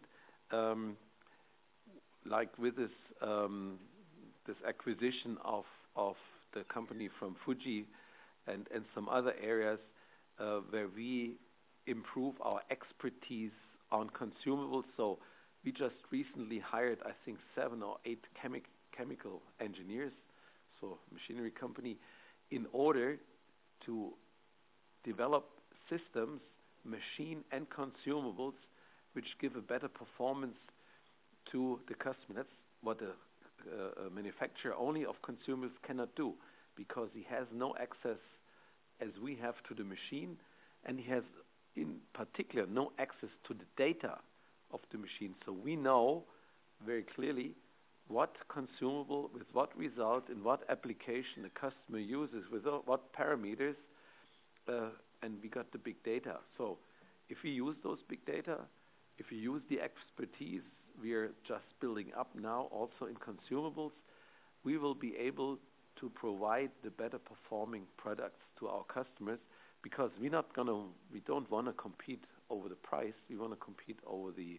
like with this acquisition of the company from Fuji and some other areas where we improve our expertise on consumables. So we just recently hired, I think, 7 or 8 chemical engineers, so machinery company, in order to develop systems, machine and consumables, which give a better performance to the customer. That's what a manufacturer only of consumers cannot do, because he has no access as we have to the machine, and he has in particular no access to the data of the machine. So we know very clearly what consumable, with what result, in what application the customer uses, with what parameters, and we got the big data. So if we use those big data, if we use the expertise we are just building up now also in consumables, we will be able to provide the better performing products to our customers, because we don't want to compete over the price. We want to compete over the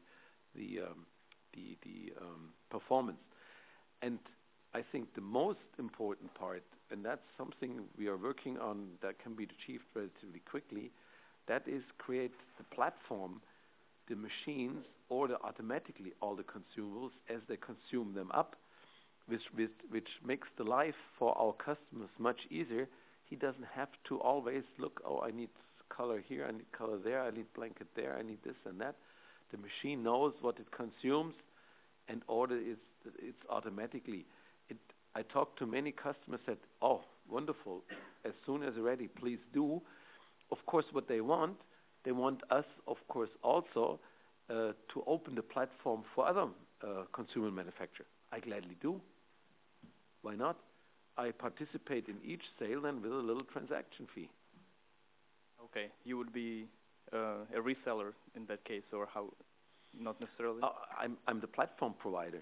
performance. And I think the most important part, and that's something we are working on that can be achieved relatively quickly, that is create the platform, the machines order automatically all the consumables as they consume them up, which makes the life for our customers much easier. He doesn't have to always look, I need color here, I need color there, I need blanket there, I need this and that. The machine knows what it consumes and order it's automatically. I talked to many customers said, oh, wonderful, as soon as ready, please do. Of course, what they want us, of course, also to open the platform for other consumer manufacturers. I gladly do. Why not? I participate in each sale then with a little transaction fee. Okay, you would be a reseller in that case, or how? Not necessarily. I'm the platform provider.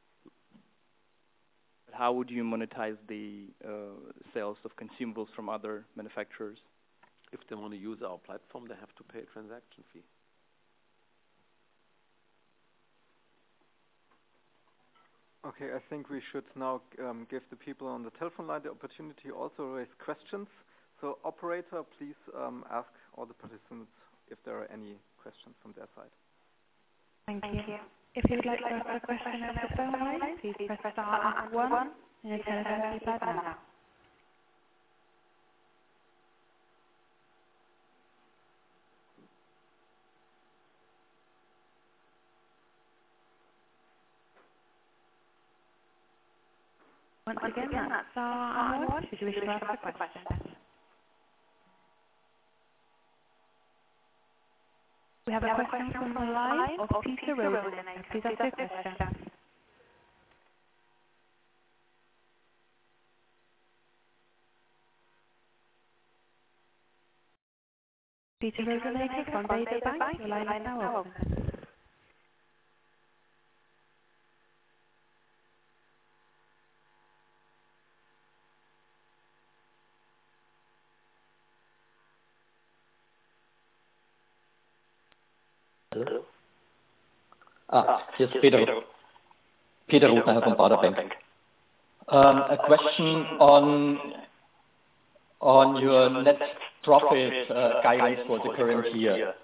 But how would you monetize the sales of consumables from other manufacturers? If they want to use our platform, they have to pay a transaction fee. Okay, I think we should now give the people on the telephone line the opportunity to also raise questions. So, operator, please ask all the participants if there are any questions from their side. Thank you. If you would like to ask a question over the phone line, please press star and 1 on your telephone keypad now. Once again, that's star and 1 if you wish to ask a question. We have a question from the line of Peter Rosen. Please ask your question. Peter Rosen from Baader Bank, your line is now open. Hello? Here's Peter Ruther from Baader Bank. A question on your net profit guidance for the current year.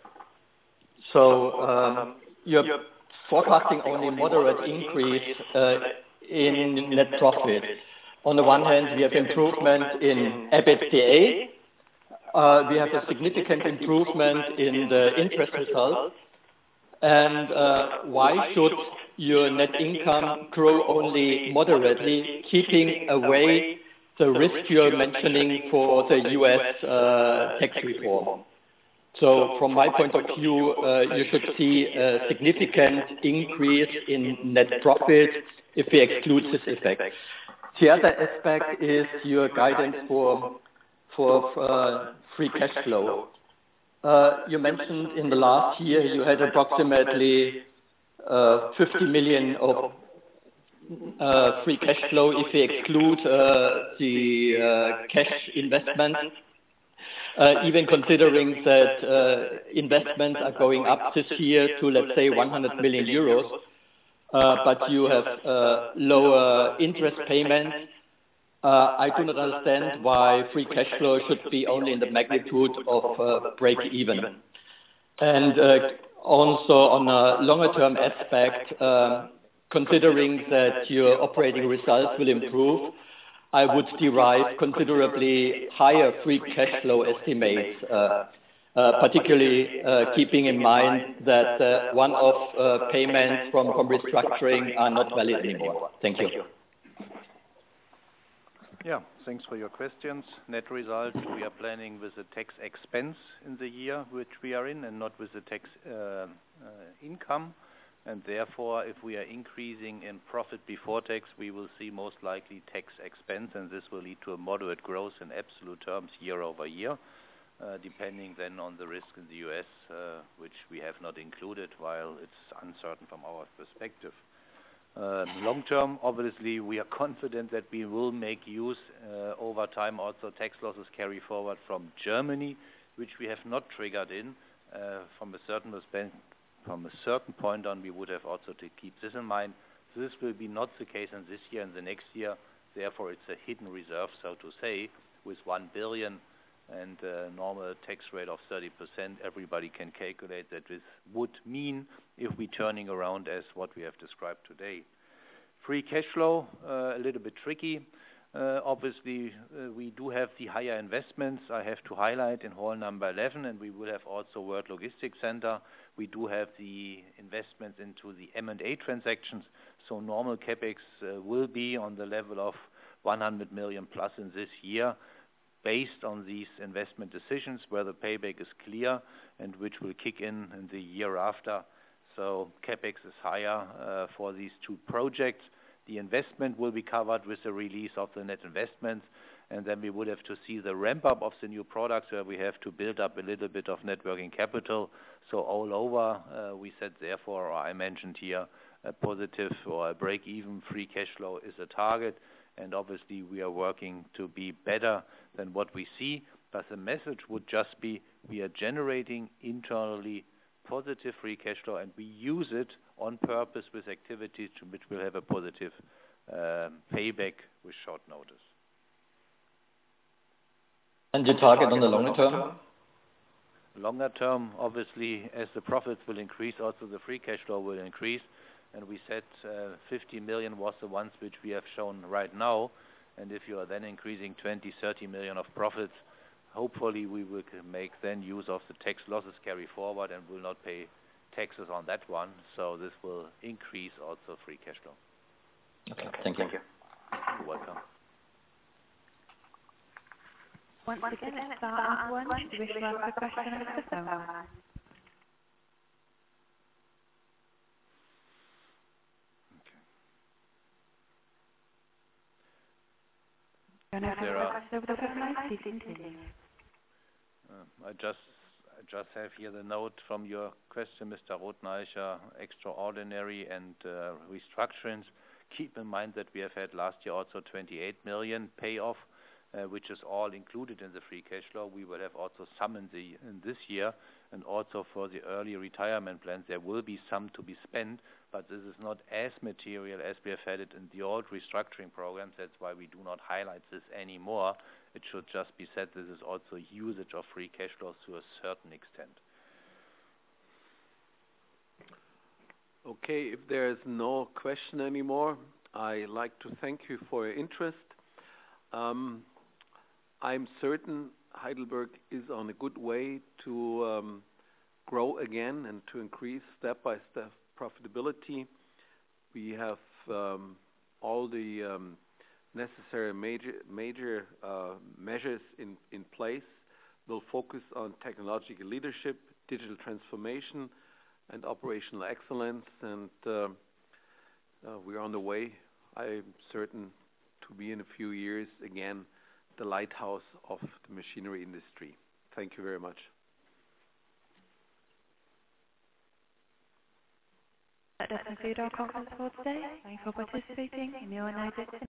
So you're forecasting only moderate increase in net profit. On the one hand, we have improvement in EBITDA. We have a significant improvement in the interest results. And why should your net income grow only moderately, keeping away the risk you're mentioning for the U.S. tax reform? So from my point of view, you should see a significant increase in net profit if we exclude this effect. The other aspect is your guidance for free cash flow. You mentioned in the last year you had approximately 50 million of free cash flow if we exclude the cash investment. Even considering that investments are going up this year to, let's say, 100 million euros, but you have lower interest payments, I do not understand why free cash flow should be only in the magnitude of break even. And also on a longer term aspect, considering that your operating results will improve, I would derive considerably higher free cash flow estimates, particularly keeping in mind that one-off payments from restructuring are not valid anymore. Thank you. Yeah, thanks for your questions. Net result, we are planning with a tax expense in the year which we are in and not with the tax income. And therefore, if we are increasing in profit before tax, we will see most likely tax expense, and this will lead to a moderate growth in absolute terms year over year. depending then on the risk in the US, which we have not included while it's uncertain from our perspective. Long term, obviously, we are confident that we will make use over time also tax losses carry forward from Germany, which we have not triggered in. From a certain point on, we would have also to keep this in mind. This will be not the case in this year and the next year. Therefore, it's a hidden reserve, so to say, with 1 billion and a normal tax rate of 30%. Everybody can calculate that this would mean if we're turning around as what we have described today. Free cash flow, a little bit tricky. Obviously, we do have the higher investments I have to highlight in hall number 11, and we will have also World Logistics Center. We do have the investments into the M&A transactions, so normal capex will be on the level of 100 million plus in this year, based on these investment decisions where the payback is clear and which will kick in the year after. So capex is higher for these two projects. The investment will be covered with the release of the net investments, and then we would have to see the ramp up of the new products where we have to build up a little bit of net working capital. So all over, we said therefore, or I mentioned here, a positive or a break-even free cash flow is a target, and obviously we are working to be better than what we see. But the message would just be we are generating internally positive free cash flow, and we use it on purpose with activities which will have a positive payback with short notice. And your target on the longer term? Longer term, obviously, as the profits will increase, also the free cash flow will increase. And we said 50 million was the ones which we have shown right now. And if you are then increasing 20, 30 million of profits, hopefully we will make then use of the tax losses carry forward and will not pay taxes on that one. So this will increase also free cash flow. Okay, thank you. You're welcome. Once again, it's star one if you wish to ask a question over the phone. I just have here the note from your question, Mr. Rotneicher, extraordinary and restructurings. Keep in mind that we have had last year also 28 million payoff, which is all included in the free cash flow. We will have also some in this year, and also for the early retirement plans, there will be some to be spent, but this is not as material as we have had it in the old restructuring programs. That's why we do not highlight this anymore. It should just be said this is also usage of free cash flows to a certain extent. Okay, if there is no question anymore, I like to thank you for your interest. I'm certain Heidelberg is on a good way to grow again and to increase step by step profitability. We have all the necessary major measures in place. We'll focus on technological leadership, digital transformation, and operational excellence, and we're on the way. I'm certain to be in a few years again the lighthouse of the machinery industry. Thank you very much. That does conclude our conference for today. Thank you for participating. You may now disconnect.